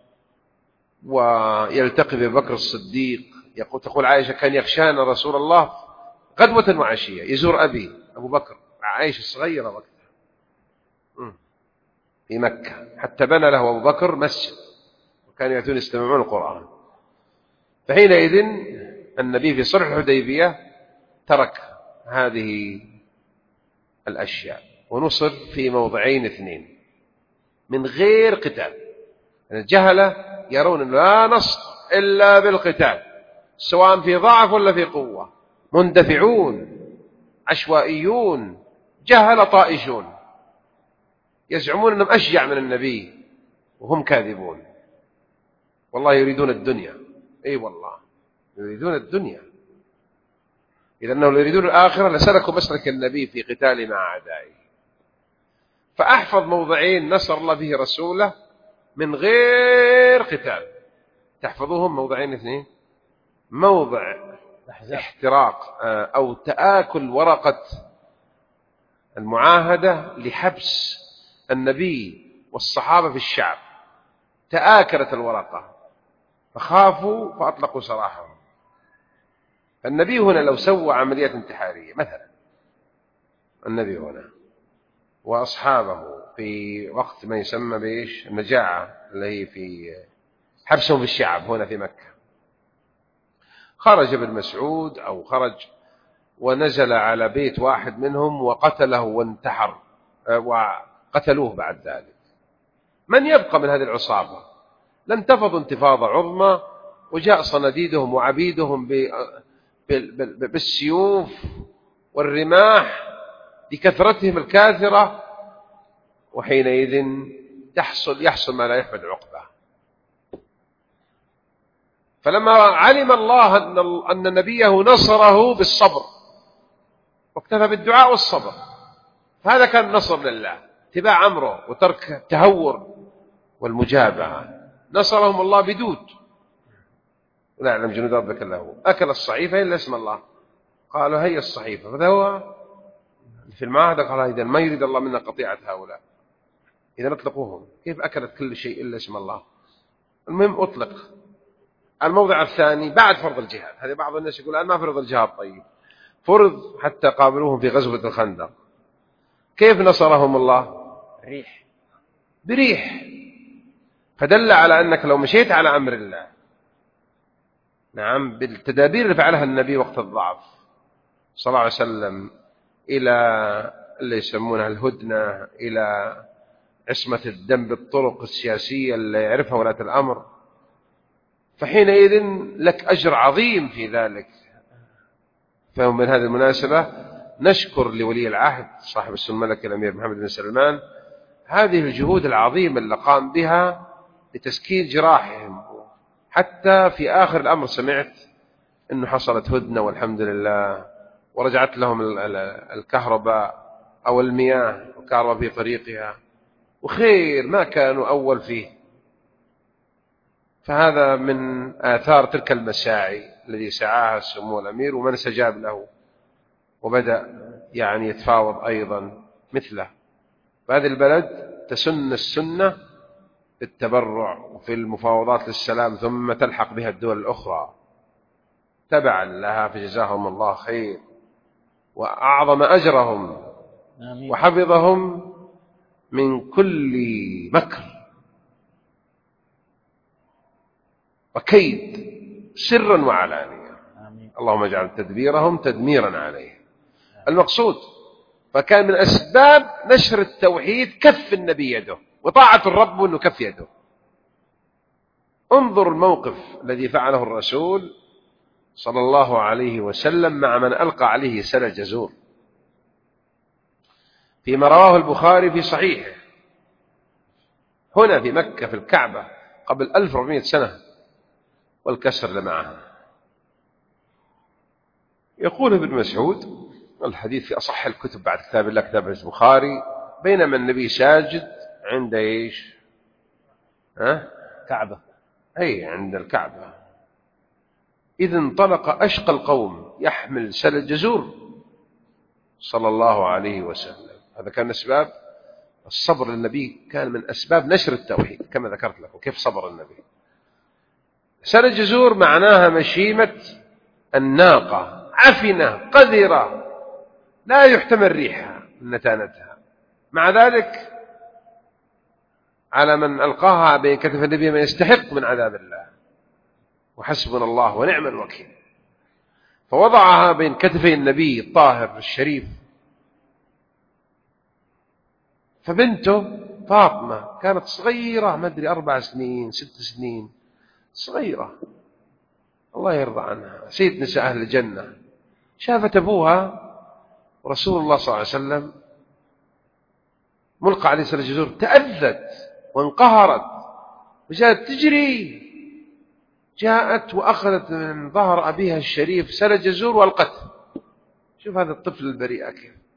A: ويلتقي ببكر الصديق. تقول عائشة كان يخشانا رسول الله غدوة وعشية، يزور أبي أبو بكر، عائشة الصغيرة وقتها في مكة، حتى بنى له أبو بكر مسجد وكانوا يأتون يستمعون القرآن. فحينئذ النبي في صلح الحديبية ترك هذه الأشياء ونصر في موضعين 2. من غير قتال. الجهلة يرون أنه لا نصر إلا بالقتال، سواء في ضعف ولا في قوة، مندفعون عشوائيون جهل طائشون يزعمون أنهم أشجع من النبي وهم كاذبون، والله يريدون الدنيا. أي والله يريدون الدنيا، إذا أنهم يريدون الآخرة لسلكوا مسلك النبي في قتال مع أعدائه. فأحفظ موضعين نصر الله به رسوله من غير قتال، تحفظوهم موضعين اثنين: موضع احتراق أو تآكل ورقة المعاهدة لحبس النبي والصحابة في الشعب، تآكلت الورقة فخافوا فأطلقوا سراحهم. النبي هنا لو سوى عملية انتحارية مثلا، النبي هنا وأصحابه في وقت ما يسمى بإيش النجاعة اللي هي في حبسهم في الشعب هنا في مكة، خرج ابن مسعود أو خرج ونزل على بيت واحد منهم وقتله وانتحر وقتلوه بعد ذلك، من يبقى من هذه العصابة؟ لانتفضوا انتفاضة عظمى، وجاء صناديدهم وعبيدهم بالسيوف والرماح لكثرتهم الكاثرة، وحينئذ يحصل ما لا يحمد عقبه. فلما علم الله أن نبيه نصره بالصبر واكتفى بالدعاء والصبر، هذا كان نصر لله، اتباع أمره وترك التهور والمجابهة. نصرهم الله بدود، ولا يعلم جنود ربك إلا هو. أكل الصحيفة إلا اسم الله، قالوا هي الصحيفة، فذا هو في المعاهدة قال إذا ما يريد الله منا قطيعة هؤلاء، إذا اطلقوهم. كيف أكلت كل شيء إلا اسم الله؟ المهم أطلق. الموضع الثاني بعد فرض الجهاد، هذا بعض الناس يقول أنا ما فرض الجهاد. طيب فرض حتى قابلوهم في غزوة الخندق، كيف نصرهم الله؟ بريح، فدل على أنك لو مشيت على أمر الله، نعم، بالتدابير اللي فعلها النبي وقت الضعف صلى الله عليه وسلم، إلى اللي يسمونها الهدنة، إلى عصمة الدم بالطرق السياسية اللي يعرفها ولاة الأمر، فحينئذ لك أجر عظيم في ذلك. فمن هذه المناسبة نشكر لولي العهد صاحب السمو الملك الأمير محمد بن سلمان هذه الجهود العظيمة اللي قام بها لتسكين جراحهم. حتى في آخر الأمر سمعت أنه حصلت هدنة والحمد لله، ورجعت لهم الكهرباء أو المياه والكهرباء في طريقها، وخير ما كانوا أول فيه. فهذا من آثار تلك المساعي الذي سعاها السمو الأمير، ومن استجاب له وبدأ يعني يتفاوض أيضا مثله. فهذه البلد تسن السنة بالتبرع وفي المفاوضات للسلام، ثم تلحق بها الدول الأخرى تبعا لها، فجزاهم الله خير وأعظم أجرهم وحفظهم من كل مكر وكيد سرا وعلانية. اللهم اجعل تدبيرهم تدميرا عليه. المقصود فكان من أسباب نشر التوحيد كف النبي يده، وطاعة الرب أنه كف يده. انظر الموقف الذي فعله الرسول صلى الله عليه وسلم مع من ألقى عليه سل الجزور، فيما رواه البخاري في صحيحه هنا في مكة في الكعبة قبل 1400 سنة والكسر لمعها. يقول ابن مسعود، الحديث في أصح الكتب بعد كتاب الله كتاب البخاري، بينما النبي ساجد عند إيش؟
B: كعبة،
A: أي عند الكعبة، إذ انطلق أشقى القوم يحمل سل الجزور صلى الله عليه وسلم. هذا كان أسباب الصبر للنبي، كان من أسباب نشر التوحيد كما ذكرت لكم كيف صبر النبي. سل الجزور معناها مشيمة الناقة، عفنة قذرة لا يحتمل ريحها نتانتها، مع ذلك على من ألقاها بين كتف النبي من يستحق من عذاب الله، وحسبنا الله ونعم الوكيل. فوضعها بين كتفي النبي الطاهر الشريف، فبنته فاطمة كانت صغيرة، ما أدري 4 سنين 6 سنين، صغيرة الله يرضى عنها، سيد نساء أهل الجنة. شافت أبوها ورسول الله صلى الله عليه وسلم ملقى عليه سل الجزور، تأذت وانقهرت وجاءت تجري، جاءت وأخذت من ظهر أبيها الشريف سل الجزور والقته. شوف هذا الطفل البريء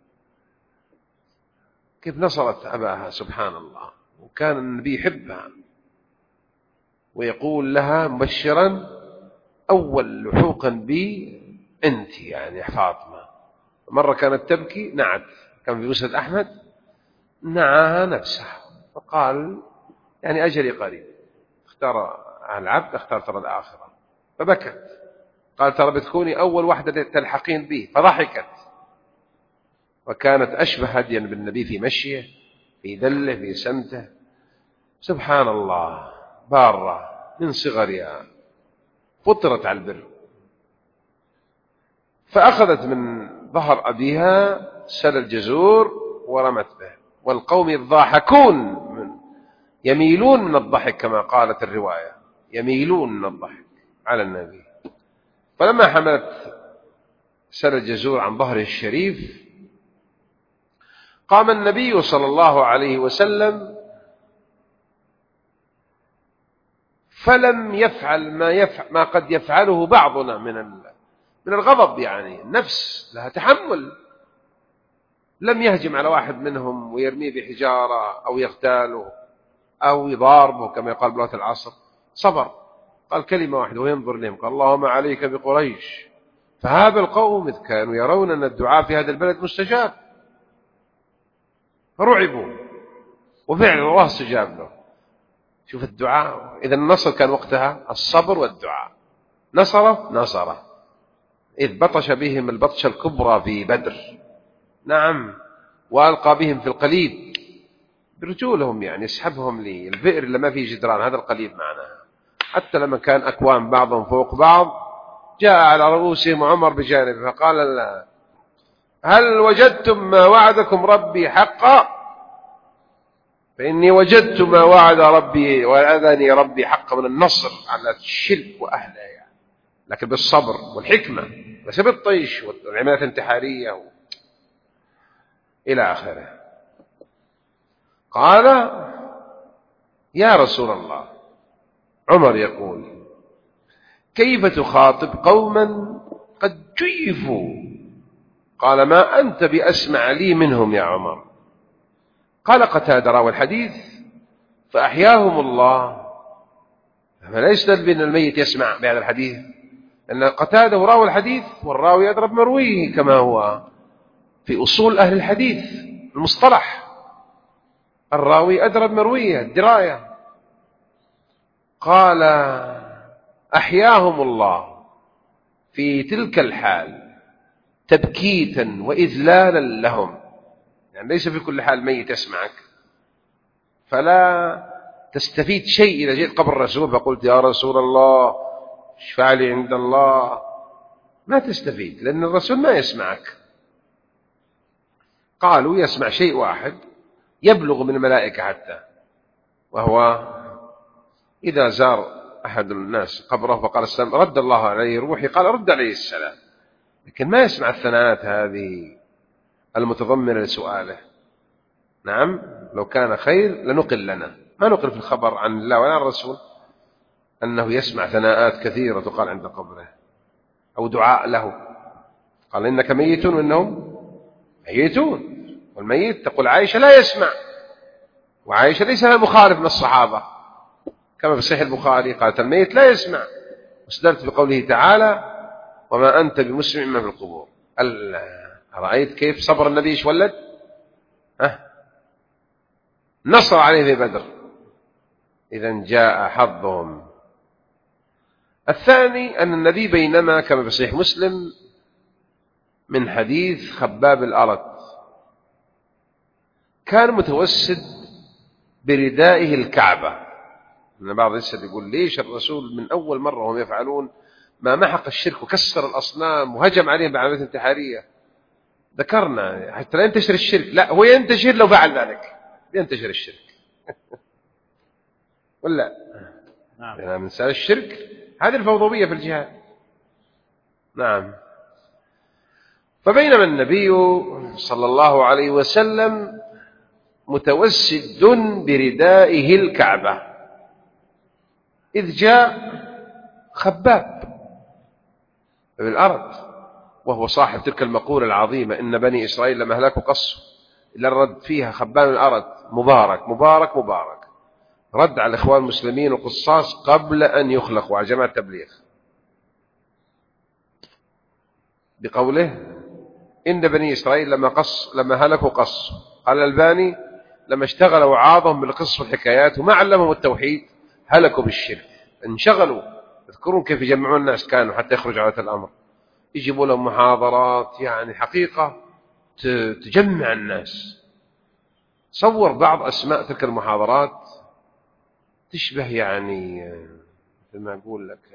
A: كيف نصرت أباها، سبحان الله. وكان النبي يحبها ويقول لها مبشرا أول لحوقا بي أنت، يعني فاطمة. مرة كانت تبكي، نعت، كان في مسند أحمد، نعاها نفسها فقال يعني أجلي قريب، اختار العبد، اختار ترى الآخرة، فبكت، قال ترى بتكوني أول واحدة تلحقين به، فضحكت. وكانت أشبه هديا بالنبي في مشيه، في ذله، في سمته، سبحان الله، بارة من صغرها فطرت على البر. فأخذت من ظهر أبيها سل الجزور ورمت به، والقوم يضاحكون يميلون من الضحك كما قالت الرواية، يميلون من الضحك على النبي. فلما حملت سل الجزور عن ظهره الشريف قام النبي صلى الله عليه وسلم فلم يفعل ما قد يفعله بعضنا من الغضب، يعني النفس لها تحمل. لم يهجم على واحد منهم ويرميه بحجارة أو يغتاله أو يضاربه كما يقال بلغة العصر، صبر، قال كلمة واحدة وينظر لهم، قال اللهم عليك بقريش. فهذا القوم إذ كانوا يرون أن الدعاء في هذا البلد مستجاب فرعبوا، وفعلا الله استجاب له. شوف الدعاء، إذا النصر كان وقتها الصبر والدعاء. نصره إذ بطش بهم البطشة الكبرى في بدر، نعم، وألقى بهم في القليب برجولهم، يعني يسحبهم للبئر اللي ما فيه جدران، هذا القليب معناها. حتى لما كان أكوام بعضهم فوق بعض جاء على رؤوسهم عمر بجانبه فقال الله هل وجدتم ما وعدكم ربي حقا؟ فإني وجدت ما وعد ربي وأذني ربي حقا من النصر على الشرك وأهله، يعني لكن بالصبر والحكمة، ليس بالطيش والعمليات الانتحارية إلى آخره. قال يا رسول الله، عمر يقول كيف تخاطب قوما قد جيفوا؟ قال ما أنت بأسمع لي منهم يا عمر. قال قتادة راوي الحديث فأحياهم الله. فلا يستدل بأن الميت يسمع بهذا الحديث، أن قتادة راوي الحديث والراوي يضرب مرويه كما هو في أصول أهل الحديث المصطلح، الراوي أدرب مرويه الدراية. قال أحياهم الله في تلك الحال تبكيتا وإذلالا لهم، يعني ليس في كل حال ميت يسمعك، فلا تستفيد شيء إذا جئت قبر الرسول فقلت يا رسول الله اشفع لي عند الله، ما تستفيد لأن الرسول ما يسمعك. قالوا يسمع شيء واحد يبلغ من الملائكة حتى، وهو إذا زار أحد الناس قبره فقال السلام رد الله عليه روحي، قال رد عليه السلام، لكن ما يسمع الثناءات هذه المتضمنة لسؤاله. نعم، لو كان خير لنقل لنا، ما نقل في الخبر عن الله ولا عن الرسول أنه يسمع ثناءات كثيرة تقال عند قبره أو دعاء له. قال إنك ميت وإنهم ميتون، والميت تقول عائشة لا يسمع، وعائشة ليس لها مخالف من الصحابة كما في صحيح البخاري قالت الميت لا يسمع، واستدلت بقوله تعالى وما أنت بمسمع من في القبور. رأيت كيف صبر النبي ايش ولد؟ نصر عليه في بدر. إذا جاء حظهم. الثاني أن النبي بينما كما في صحيح مسلم من حديث خباب الأرت كان متوسد بردائه الكعبة. من بعض الناس يقول ليش الرسول من أول مرة وهم يفعلون ما محق الشرك وكسر الأصنام وهجم عليهم بعمليات انتحارية؟ ذكرنا حتى لا ينتشر الشرك، لا هو ينتشر لو فعل ذلك، ينتشر الشرك. ولا
B: نعم.
A: يعني من سال الشرك هذه الفوضوية في الجهاد. نعم. فبينما النبي صلى الله عليه وسلم متوسد بردائه الكعبة إذ جاء خباب بن الأرد، وهو صاحب تلك المقولة العظيمة إن بني إسرائيل لما هلكوا قصوا، إلا رد فيها خباب بن الأرد مبارك مبارك مبارك، رد على الإخوان المسلمين والقصاص قبل أن يخلقوا على جماعة التبليغ بقوله إن بني إسرائيل لما هلكوا قصوا. قال الألباني لما اشتغلوا وعاظهم بالقصص والحكايات وما علمهم التوحيد هلكوا بالشرك، انشغلوا. تذكرون كيف يجمعون الناس كانوا حتى يخرج على الأمر، يجيبوا لهم محاضرات يعني حقيقة تجمع الناس. صور بعض أسماء تلك المحاضرات تشبه يعني مثل ما أقول لك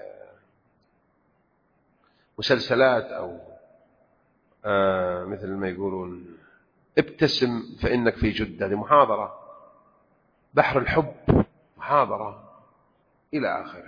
A: مسلسلات، أو مثل ما يقولون ابتسم فإنك في جدة، هذه محاضرة. بحر الحب محاضرة، إلى آخره.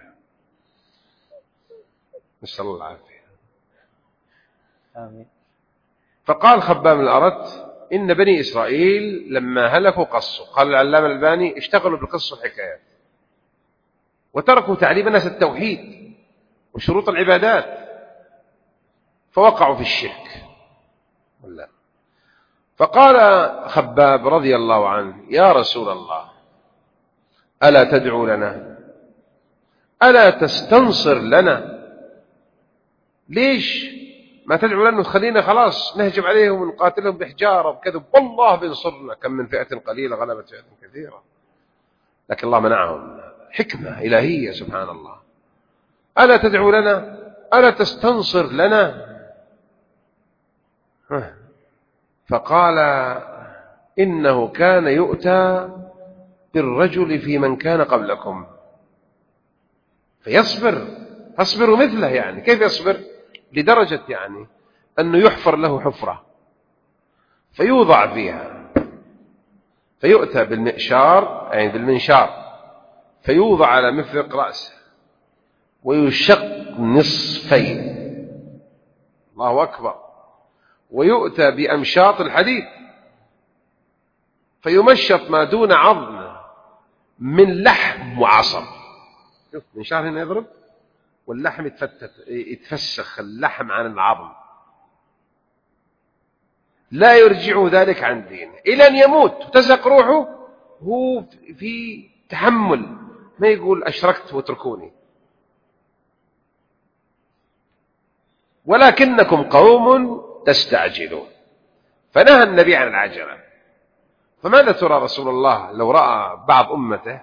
A: نسأل الله العافية.
B: آمين.
A: فقال خباب الأرت إن بني إسرائيل لما هلكوا قصوا. قال العلامة الألباني اشتغلوا بالقصص والحكايات وتركوا تعليم الناس التوحيد وشروط العبادات فوقعوا في الشرك. والله. فقال خباب رضي الله عنه يا رسول الله ألا تدعو لنا، ألا تستنصر لنا؟ ليش ما تدعو لنا وتخلينا خلاص نهجم عليهم ونقاتلهم بحجارة وكذب؟ والله بينصرنا، كم من فئة قليلة غلبت فئة كثيرة. لكن الله منعهم، حكمة إلهية سبحان الله. ألا تدعو لنا، ألا تستنصر لنا؟ فقال إنه كان يؤتى بالرجل في من كان قبلكم فيصبر، فاصبروا مثله. يعني كيف يصبر؟ لدرجة يعني أنه يحفر له حفرة فيوضع فيها، فيؤتى بالمئشار يعني بالمنشار فيوضع على مفرق رأسه ويشق نصفين، الله أكبر، ويؤتى بأمشاط الحديد فيمشط ما دون عظم من لحم وعصب. شوف منشار هنا يضرب واللحم يتفسخ اللحم عن العظم، لا يرجع ذلك عن دينه إلى أن يموت وتزهق روحه. هو في تحمل، ما يقول أشركت واتركوني. ولكنكم قوم تستعجلون. فنهى النبي عن العجلة. فماذا ترى رسول الله لو رأى بعض أمته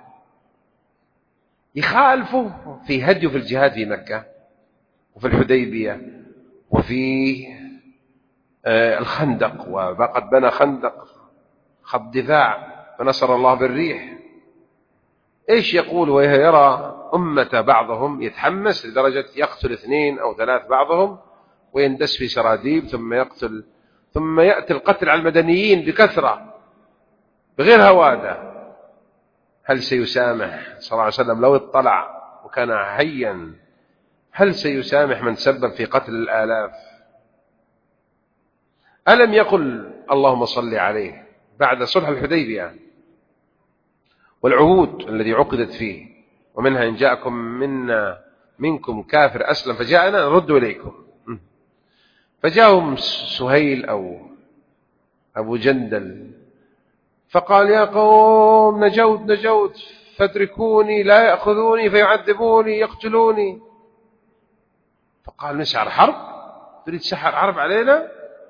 A: يخالفوا في هديه في الجهاد في مكة وفي الحديبية وفي الخندق، وقد بنى خندق خط دفاع فنصر الله بالريح، إيش يقول ويرى أمة بعضهم يتحمس لدرجة يقتل 2 أو 3 بعضهم ويندس في سراديب ثم يقتل، ثم يأتي القتل على المدنيين بكثرة بغير هوادة. هل سيسامح صلى الله عليه وسلم لو اطلع وكان هيا؟ هل سيسامح من سبب في قتل الآلاف؟ ألم يقل اللهم صل عليه بعد صلح الحديبية والعهود الذي عقدت فيه ومنها إن جاءكم منكم كافر أسلم فجاءنا نرد إليكم؟ فجاءهم سهيل أو أبو جندل فقال يا قوم نجوت فاتركوني لا يأخذوني فيعذبوني يقتلوني. فقال نسعر حرب؟ تريد تسحر حرب علينا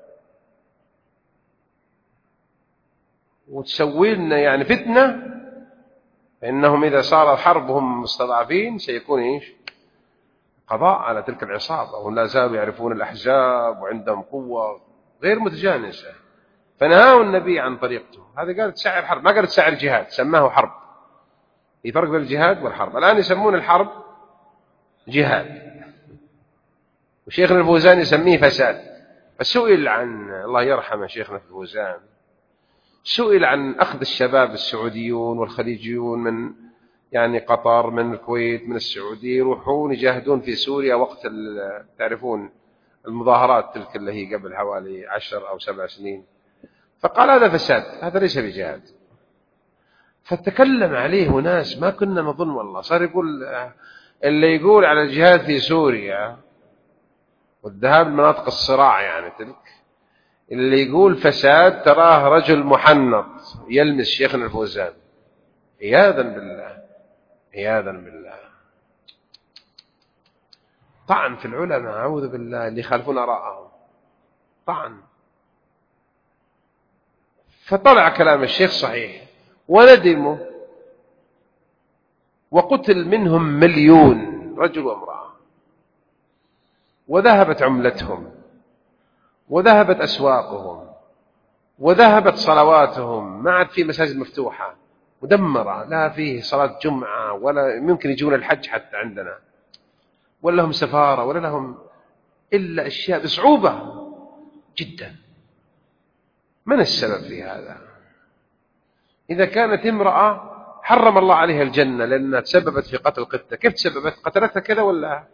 A: وتسوي لنا يعني فتنة؟ فإنهم إذا صار الحرب وهم مستضعفين سيكون إيش؟ قضاء على تلك العصابة، وهم لا زالوا يعرفون الأحزاب وعندهم قوة غير متجانسة. فنهاه النبي عن طريقته. هذا قال تسعر حرب، ما قال تسعر جهاد، سماه حرب. في فرق بين الجهاد والحرب. الآن يسمون الحرب جهاد، وشيخنا الفوزان يسميه فساد. فسئل عن، الله يرحمه شيخنا الفوزان، سئل عن أخذ الشباب السعوديون والخليجيون من يعني قطر، من الكويت، من السعودية، يروحون يجاهدون في سوريا وقت تعرفون المظاهرات تلك اللي هي قبل حوالي 10 أو 7 سنين. فقال هذا فساد، هذا ليس بجهاد. فتكلم عليه ناس ما كنا نظن، والله صار يقول اللي يقول على الجهاد في سوريا والذهاب لمناطق الصراع يعني تلك، اللي يقول فساد تراه رجل محنط يلمس شيخنا الفوزان، عياذا بالله عياذا بالله. طعن في العلماء، أعوذ بالله، اللي يخالفون آراءهم، طعن. فطلع كلام الشيخ صحيح وندموا، وقتل منهم 1,000,000 رجل وامرأة، وذهبت عملتهم، وذهبت أسواقهم، وذهبت صلواتهم، ما عاد في مساجد مفتوحة، مدمرة، لا فيه صلاة جمعة، ولا ممكن يجون الحج حتى عندنا، ولا لهم سفارة، ولا لهم إلا أشياء بصعوبة جدا. من السبب في هذا؟ إذا كانت امرأة حرم الله عليها الجنة لأنها تسببت في قتل قطة، كيف تسببت؟ قتلتها كذا ولا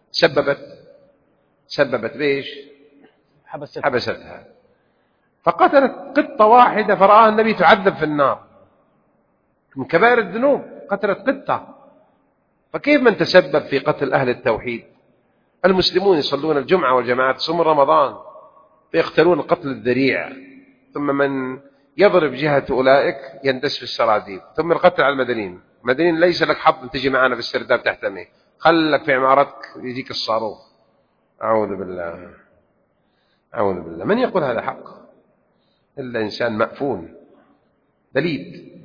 A: سببت بإيش؟ حبستها. فقتلت قطة واحدة فرآها النبي تعذب في النار، من كبائر الذنوب، قتلت قطة. فكيف من تسبب في قتل أهل التوحيد؟ المسلمون يصلون الجمعة والجماعات، يصومون رمضان، فيقتلون القتل الذريع، ثم من يضرب جهة أولئك يندس في السراديب، ثم القتل على المدنيين. المدنيين ليس لك حظ تجي معنا في السرداب تحتمي، خلك في عمارتك يجيك الصاروخ. أعوذ بالله أعوذ بالله. من يقول هذا حق إلا إنسان مأفون بليد.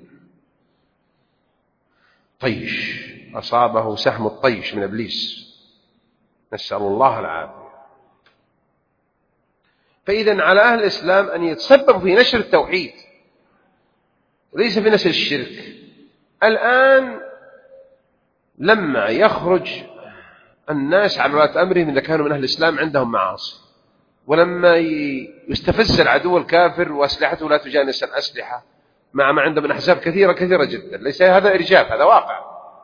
A: طيش، أصابه سهم الطيش من إبليس، نسأل الله العافية. فإذا على أهل الإسلام أن يتسببوا في نشر التوحيد وليس في نشر الشرك. الآن لما يخرج الناس على ولاة أمرهم إذا كانوا من أهل الإسلام عندهم معاصي، ولما يستفز العدو الكافر وأسلحته لا تجانس الأسلحة مع ما عنده من أحزاب كثيرة جدا، ليس هذا إرجاف، هذا واقع.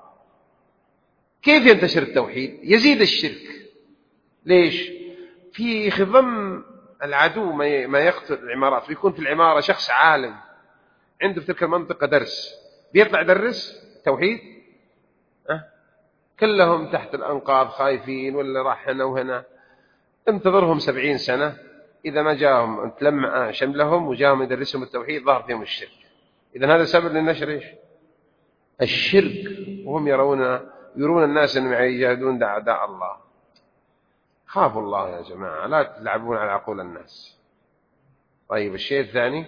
A: كيف ينتشر التوحيد؟ يزيد الشرك. ليش؟ في خضم العدو ما يقتل العمارات، ويكون في العمارة شخص عالم عنده في تلك المنطقة درس، بيطلع درس توحيد، كلهم تحت الأنقاض خايفين، ولا راح هنا وهنا. انتظرهم 70 سنة، إذا ما جاهم تلمع شملهم وجاهم يدرسهم التوحيد ظهر فيهم الشرك. إذن هذا سبب للنشر إيش؟ الشرك، وهم يرون الناس أنهم يجاهدون أعداء الله. خافوا الله يا جماعة، لا تلعبون على عقول الناس. طيب، الشيء الثاني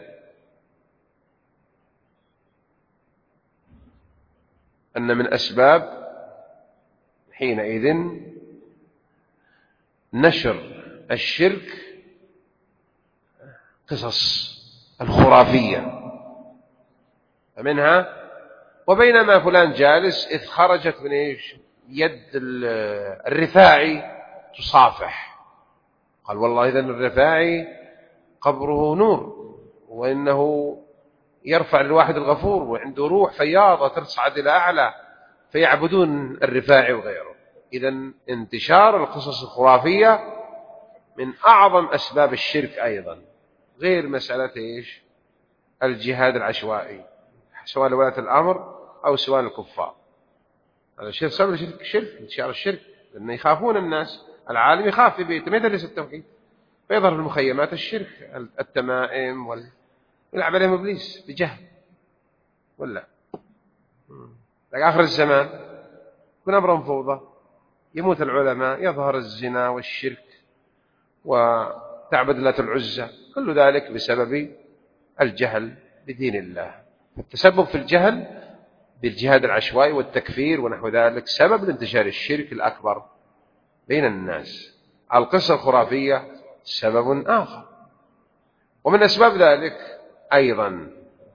A: أن من أسباب حينئذ نشر الشرك قصص الخرافية. فمنها وبينما فلان جالس إذ خرجت من إيش؟ يد الرفاعي تصافح. قال والله إذن الرفاعي قبره نور، وإنه يرفع الواحد الغفور، وعنده روح فياضة تصعد إلى أعلى، فيعبدون الرفاعي وغيره. إذن انتشار القصص الخرافية من أعظم أسباب الشرك أيضا، غير مسألة إيش؟ الجهاد العشوائي، سواء لولاة الأمر أو سواء الكفار. هذا الشرك سبب الشرك، انتشار الشرك، لأن يخافون الناس. العالم يخاف في بيته، ما يدرس التوحيد، فيظهر في المخيمات الشرك، التمائم يلعب عليهم إبليس بجهل. ولا آخر الزمان يكون أمر فوضى، يموت العلماء، يظهر الزنا والشرك وتعبد لات العزى، كل ذلك بسبب الجهل بدين الله. التسبب في الجهل بالجهاد العشوائي والتكفير ونحو ذلك سبب لانتشار الشرك الأكبر بين الناس. القصة الخرافية سبب آخر. ومن أسباب ذلك أيضا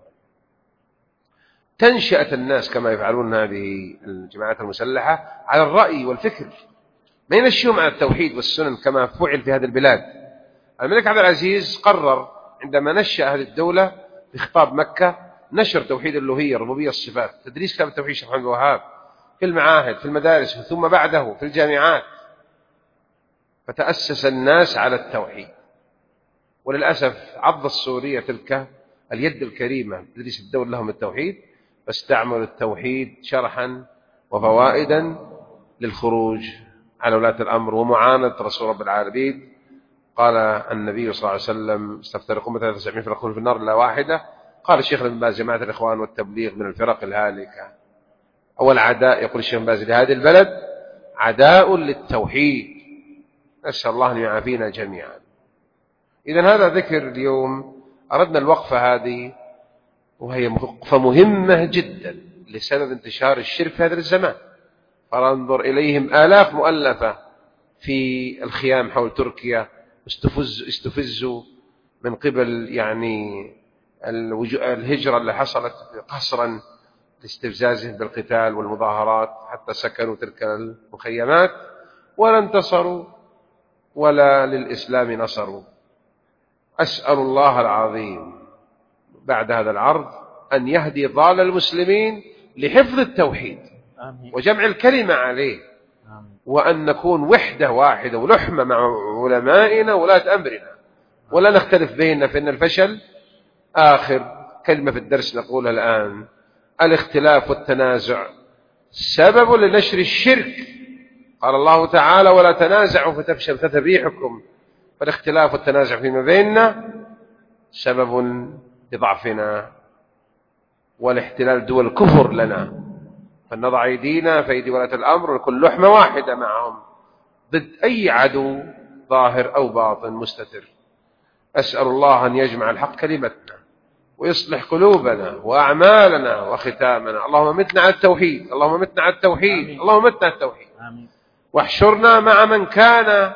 A: تنشأة الناس كما يفعلون هذه الجماعات المسلحة على الرأي والفكر، ما ينشئهم على التوحيد والسنن كما فعل في هذه البلاد. الملك عبد العزيز قرر عندما نشأ هذه الدولة بخطاب مكة نشر توحيد الألوهية الربوبية الصفات، تدريس كتاب التوحيد الشيخ محمد الوهاب في المعاهد في المدارس ثم بعده في الجامعات، فتأسس الناس على التوحيد. وللأسف عض السورية تلك اليد الكريمة تدريس الدولة لهم التوحيد، فاستعملوا التوحيد شرحا وفوائدا للخروج على ولاة الأمر ومعاندة رسول رب العالمين. قال النبي صلى الله عليه وسلم استفترق أمة 73 فرقة في النار إلا واحدة. قال الشيخ ابن باز جماعة الإخوان والتبليغ من الفرق الهالكة. أول عداء يقول الشيخ ابن باز لهذه البلد عداء للتوحيد، نسأل الله أن يعافينا جميعا. إذن هذا ذكر اليوم، أردنا الوقفة هذه وهي وقفة مهمة جدا لسبب انتشار الشرك في هذا الزمان. فانظر إليهم آلاف مؤلفة في الخيام حول تركيا، استفزوا من قبل يعني الهجرة اللي حصلت قسرا لاستفزازهم بالقتال والمظاهرات، حتى سكنوا تلك المخيمات ولا انتصروا ولا للإسلام نصروا. أسأل الله العظيم بعد هذا العرض أن يهدي ضال المسلمين لحفظ التوحيد وجمع الكلمة عليه، وأن نكون وحدة واحدة ولحمة مع علمائنا ولاة أمرنا، ولا نختلف بيننا، فإن الفشل آخر كلمة في الدرس نقولها الآن: الاختلاف والتنازع سبب لنشر الشرك. قال الله تعالى: ولا تنازعوا فتفشل فتذبيحكم. فالاختلاف والتنازع فيما بيننا سبب لضعفنا والاحتلال دول الكفر لنا، فلنضع أيدينا في أيدي ولاة الأمر ونكون لحمة واحدة معهم ضد أي عدو ظاهر أو باطن مستتر. أسأل الله أن يجمع الحق كلمتنا ويصلح قلوبنا وأعمالنا وختامنا. اللهم متنا على التوحيد، اللهم متنا على التوحيد، اللهم متنا على التوحيد، واحشرنا مع من كان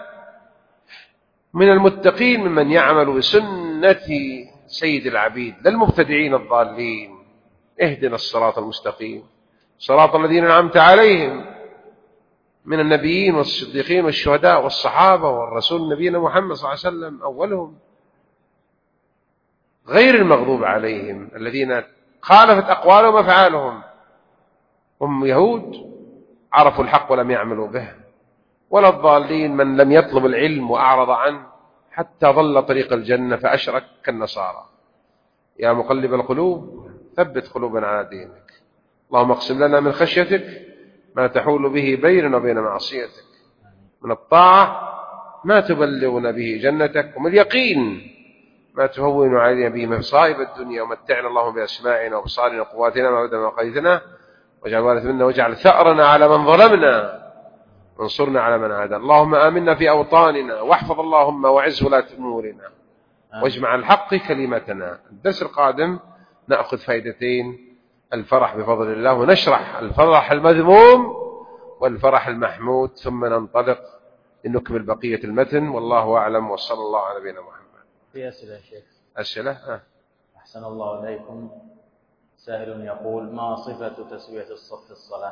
A: من المتقين ممن يعمل بسنة سيد العبيد لا المبتدعين الضالين. اهدنا الصراط المستقيم، صراط الذين أنعمت عليهم من النبيين والصديقين والشهداء والصحابة والرسول نبينا محمد صلى الله عليه وسلم أولهم، غير المغضوب عليهم الذين خالفت أقوالهم وأفعالهم. هم يهود عرفوا الحق ولم يعملوا به، ولا الضالين من لم يطلب العلم وأعرض عنه حتى ضل طريق الجنة فأشرك كالنصارى. يا مقلب القلوب ثبت قلوبنا على دينك. اللهم اقسم لنا من خشيتك ما تحول به بيننا وبين معصيتك، من الطاعة ما تبلغنا به جنتك، ومن اليقين ما تهون علينا به مصائب الدنيا، ومتعنا اللهم بأسماعنا وبصارنا وقواتنا ما بدنا وقيتنا، واجعل وارث منا واجعل ثأرنا على من ظلمنا وانصرنا على من عادانا. اللهم آمنا في أوطاننا، واحفظ اللهم وعز ولاة أمورنا، واجمع الحق كلمتنا. الدرس القادم نأخذ فائدتين: الفرح بفضل الله، ونشرح الفرح المذموم والفرح المحمود، ثم ننطلق لنكمل بقية المتن. والله أعلم، وصلى الله على نبينا محمد.
B: في أسئلة يا شيخ؟
A: أسئلة؟
B: أحسن الله إليكم. سائل يقول: ما صفة تسوية الصف في الصلاة؟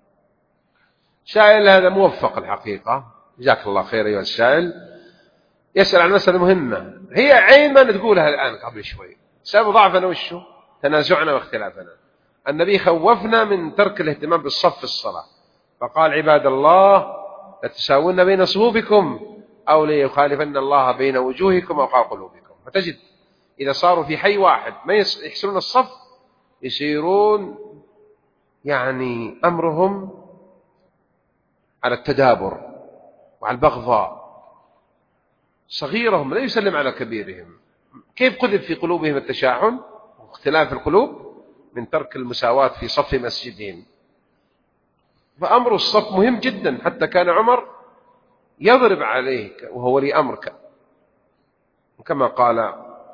A: سائل هذا موفق الحقيقة، جزاك الله خير أيها السائل. يسأل عن مسألة مهمة هي عين ما تقولها الآن قبل شوي. سبب ضعفنا وشه؟ تنازعنا واختلافنا. النبي خوفنا من ترك الاهتمام بالصف في الصلاة، فقال: عباد الله لتساوون بين صفوفكم أو ليخالفن الله بين وجوهكم أو قلوبكم. فتجد إذا صاروا في حي واحد ما يحسنون الصف، يصيرون يعني أمرهم على التدابر وعلى البغضاء. صغيرهم لا يسلم على كبيرهم. كيف قذف في قلوبهم التشاحن واختلاف القلوب؟ من ترك المساواة في صف مسجدهم. فأمر الصف مهم جدا، حتى كان عمر يضرب عليه وهو ولي أمرك، كما قال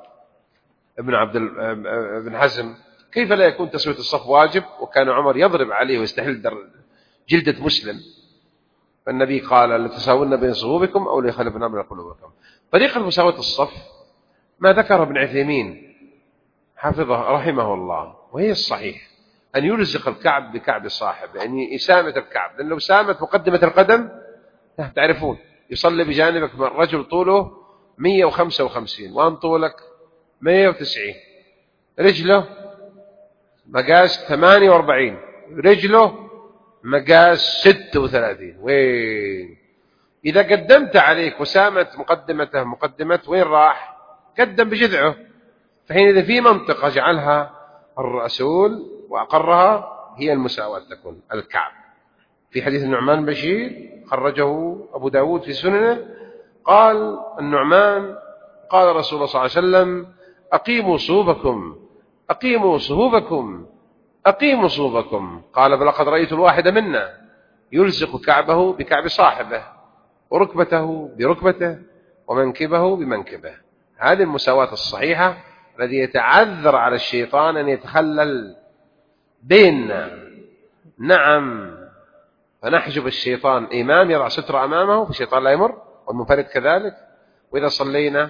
A: ابن حزم: كيف لا يكون تسوية الصف واجب وكان عمر يضرب عليه ويستحل جلدة مسلم؟ فالنبي قال: لتساوون بين صفوفكم أو ليخالفن من قلوبكم. طريقة مساواة الصف ما ذكره ابن عثيمين حفظه رحمه الله، وهي الصحيح: أن يلزق الكعب بكعب صاحب، يعني إسامة الكعب، لأن لو سامت مقدمة القدم تعرفون يصلي بجانبك رجل طوله 155 وأن طولك 190، رجله مقاس 48، رجله مقاس 36. وين؟ إذا قدمت عليك وسامت مقدمة وين راح؟ قدم بجذعه. فحين إذا في منطقة جعلها الرسول وأقرها هي المساواة تكون الكعب. في حديث النعمان بن بشير خرجه أبو داود في سننه، قال النعمان قال رسول الله صلى الله عليه وسلم: أقيموا صوبكم أقيموا صهوبكم أقيموا صوبكم. قال: فلقد رأيت الواحد منا يلصق كعبه بكعب صاحبه وركبته بركبته ومنكبه بمنكبه. هذه المساواة الصحيحة الذي يتعذر على الشيطان أن يتخلل بيننا. نعم، فنحجب الشيطان. إمام يضع ستر أمامه فالشيطان لا يمر، والمنفرد كذلك. وإذا صلينا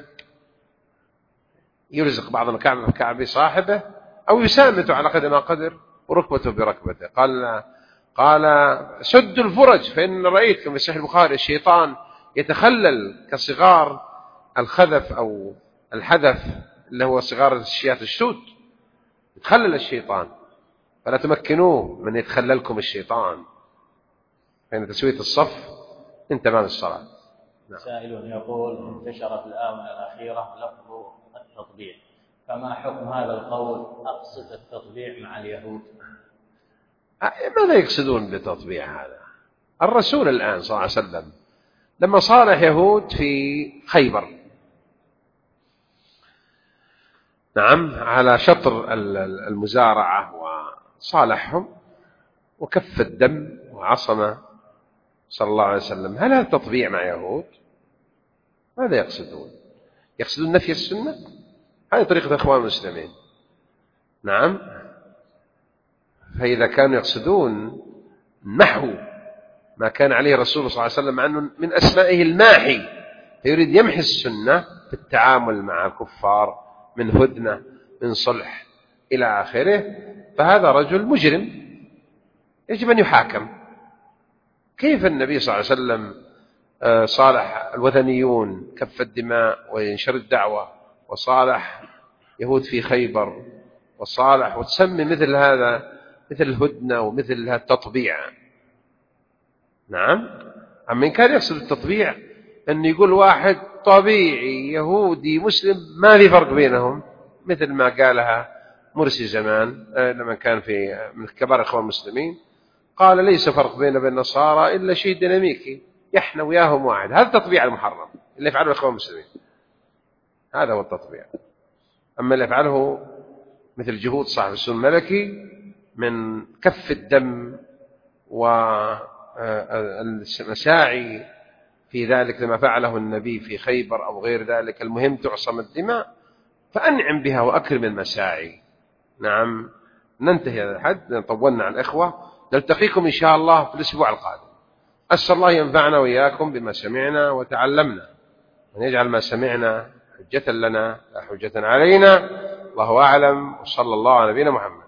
A: يلزق بعضنا كعبه بكعب صاحبه أو يسامت على قدر ما قدر وركبته بركبته. قال سدوا الفرج، فإن رأيت كما في صحيح البخاري الشيطان يتخلل كصغار الخذف أو الحذف اللي هو صغار الشيات الشوت، يتخلل الشيطان، فلا تمكنوه من يتخللكم الشيطان. فإن تسوية الصف من تمام الصلاة.
B: سائل يقول: انتشر في الآونة الأخيرة لفظ التطبيع، فما حكم هذا القول أقصد التطبيع مع اليهود؟
A: ماذا يقصدون بالتطبيع هذا؟ الرسول الآن صلى الله عليه وسلم لما صالح يهود في خيبر، نعم، على شطر المزارعة، وصالحهم وكف الدم وعصم صلى الله عليه وسلم، هل هذا تطبيع مع يهود؟ ماذا يقصدون؟ يقصدون نفي السنة؟ هذه طريقة إخوان المسلمين. نعم، فإذا كانوا يقصدون محو ما كان عليه الرسول صلى الله عليه وسلم، مع أنه من أسمائه الماحي، فيريد يمحي السنة في التعامل مع الكفار من هدنة من صلح إلى آخره، فهذا رجل مجرم يجب أن يحاكم. كيف النبي صلى الله عليه وسلم صالح الوثنيون كف الدماء وينشر الدعوة، وصالح يهود في خيبر، وصالح وتسمي مثل هذا مثل الهدنة ومثل هذا التطبيع؟ نعم، أما إن كان يقصد التطبيع أن يقول واحد طبيعي يهودي مسلم ما في فرق بينهم، مثل ما قالها مرسي زمان لما كان في من كبار إخوان المسلمين، قال: ليس فرق بين النصارى إلا شيء ديناميكي، إحنا وياهم واحد. هذا التطبيع المحرم اللي يفعله الإخوان المسلمين، هذا هو التطبيع. أما اللي يفعله مثل جهود صاحب السنة الملكي من كف الدم والمساعي في ذلك لما فعله النبي في خيبر أو غير ذلك، المهم تعصم الدماء، فأنعم بها وأكرم المساعي. نعم، ننتهي هذا الحد، طولنا على الإخوة، نلتقيكم إن شاء الله في الأسبوع القادم. أسأل الله ينفعنا وإياكم بما سمعنا وتعلمنا، وأن يجعل ما سمعنا حجة لنا لا حجة علينا. الله أعلم، وصلى الله على نبينا محمد.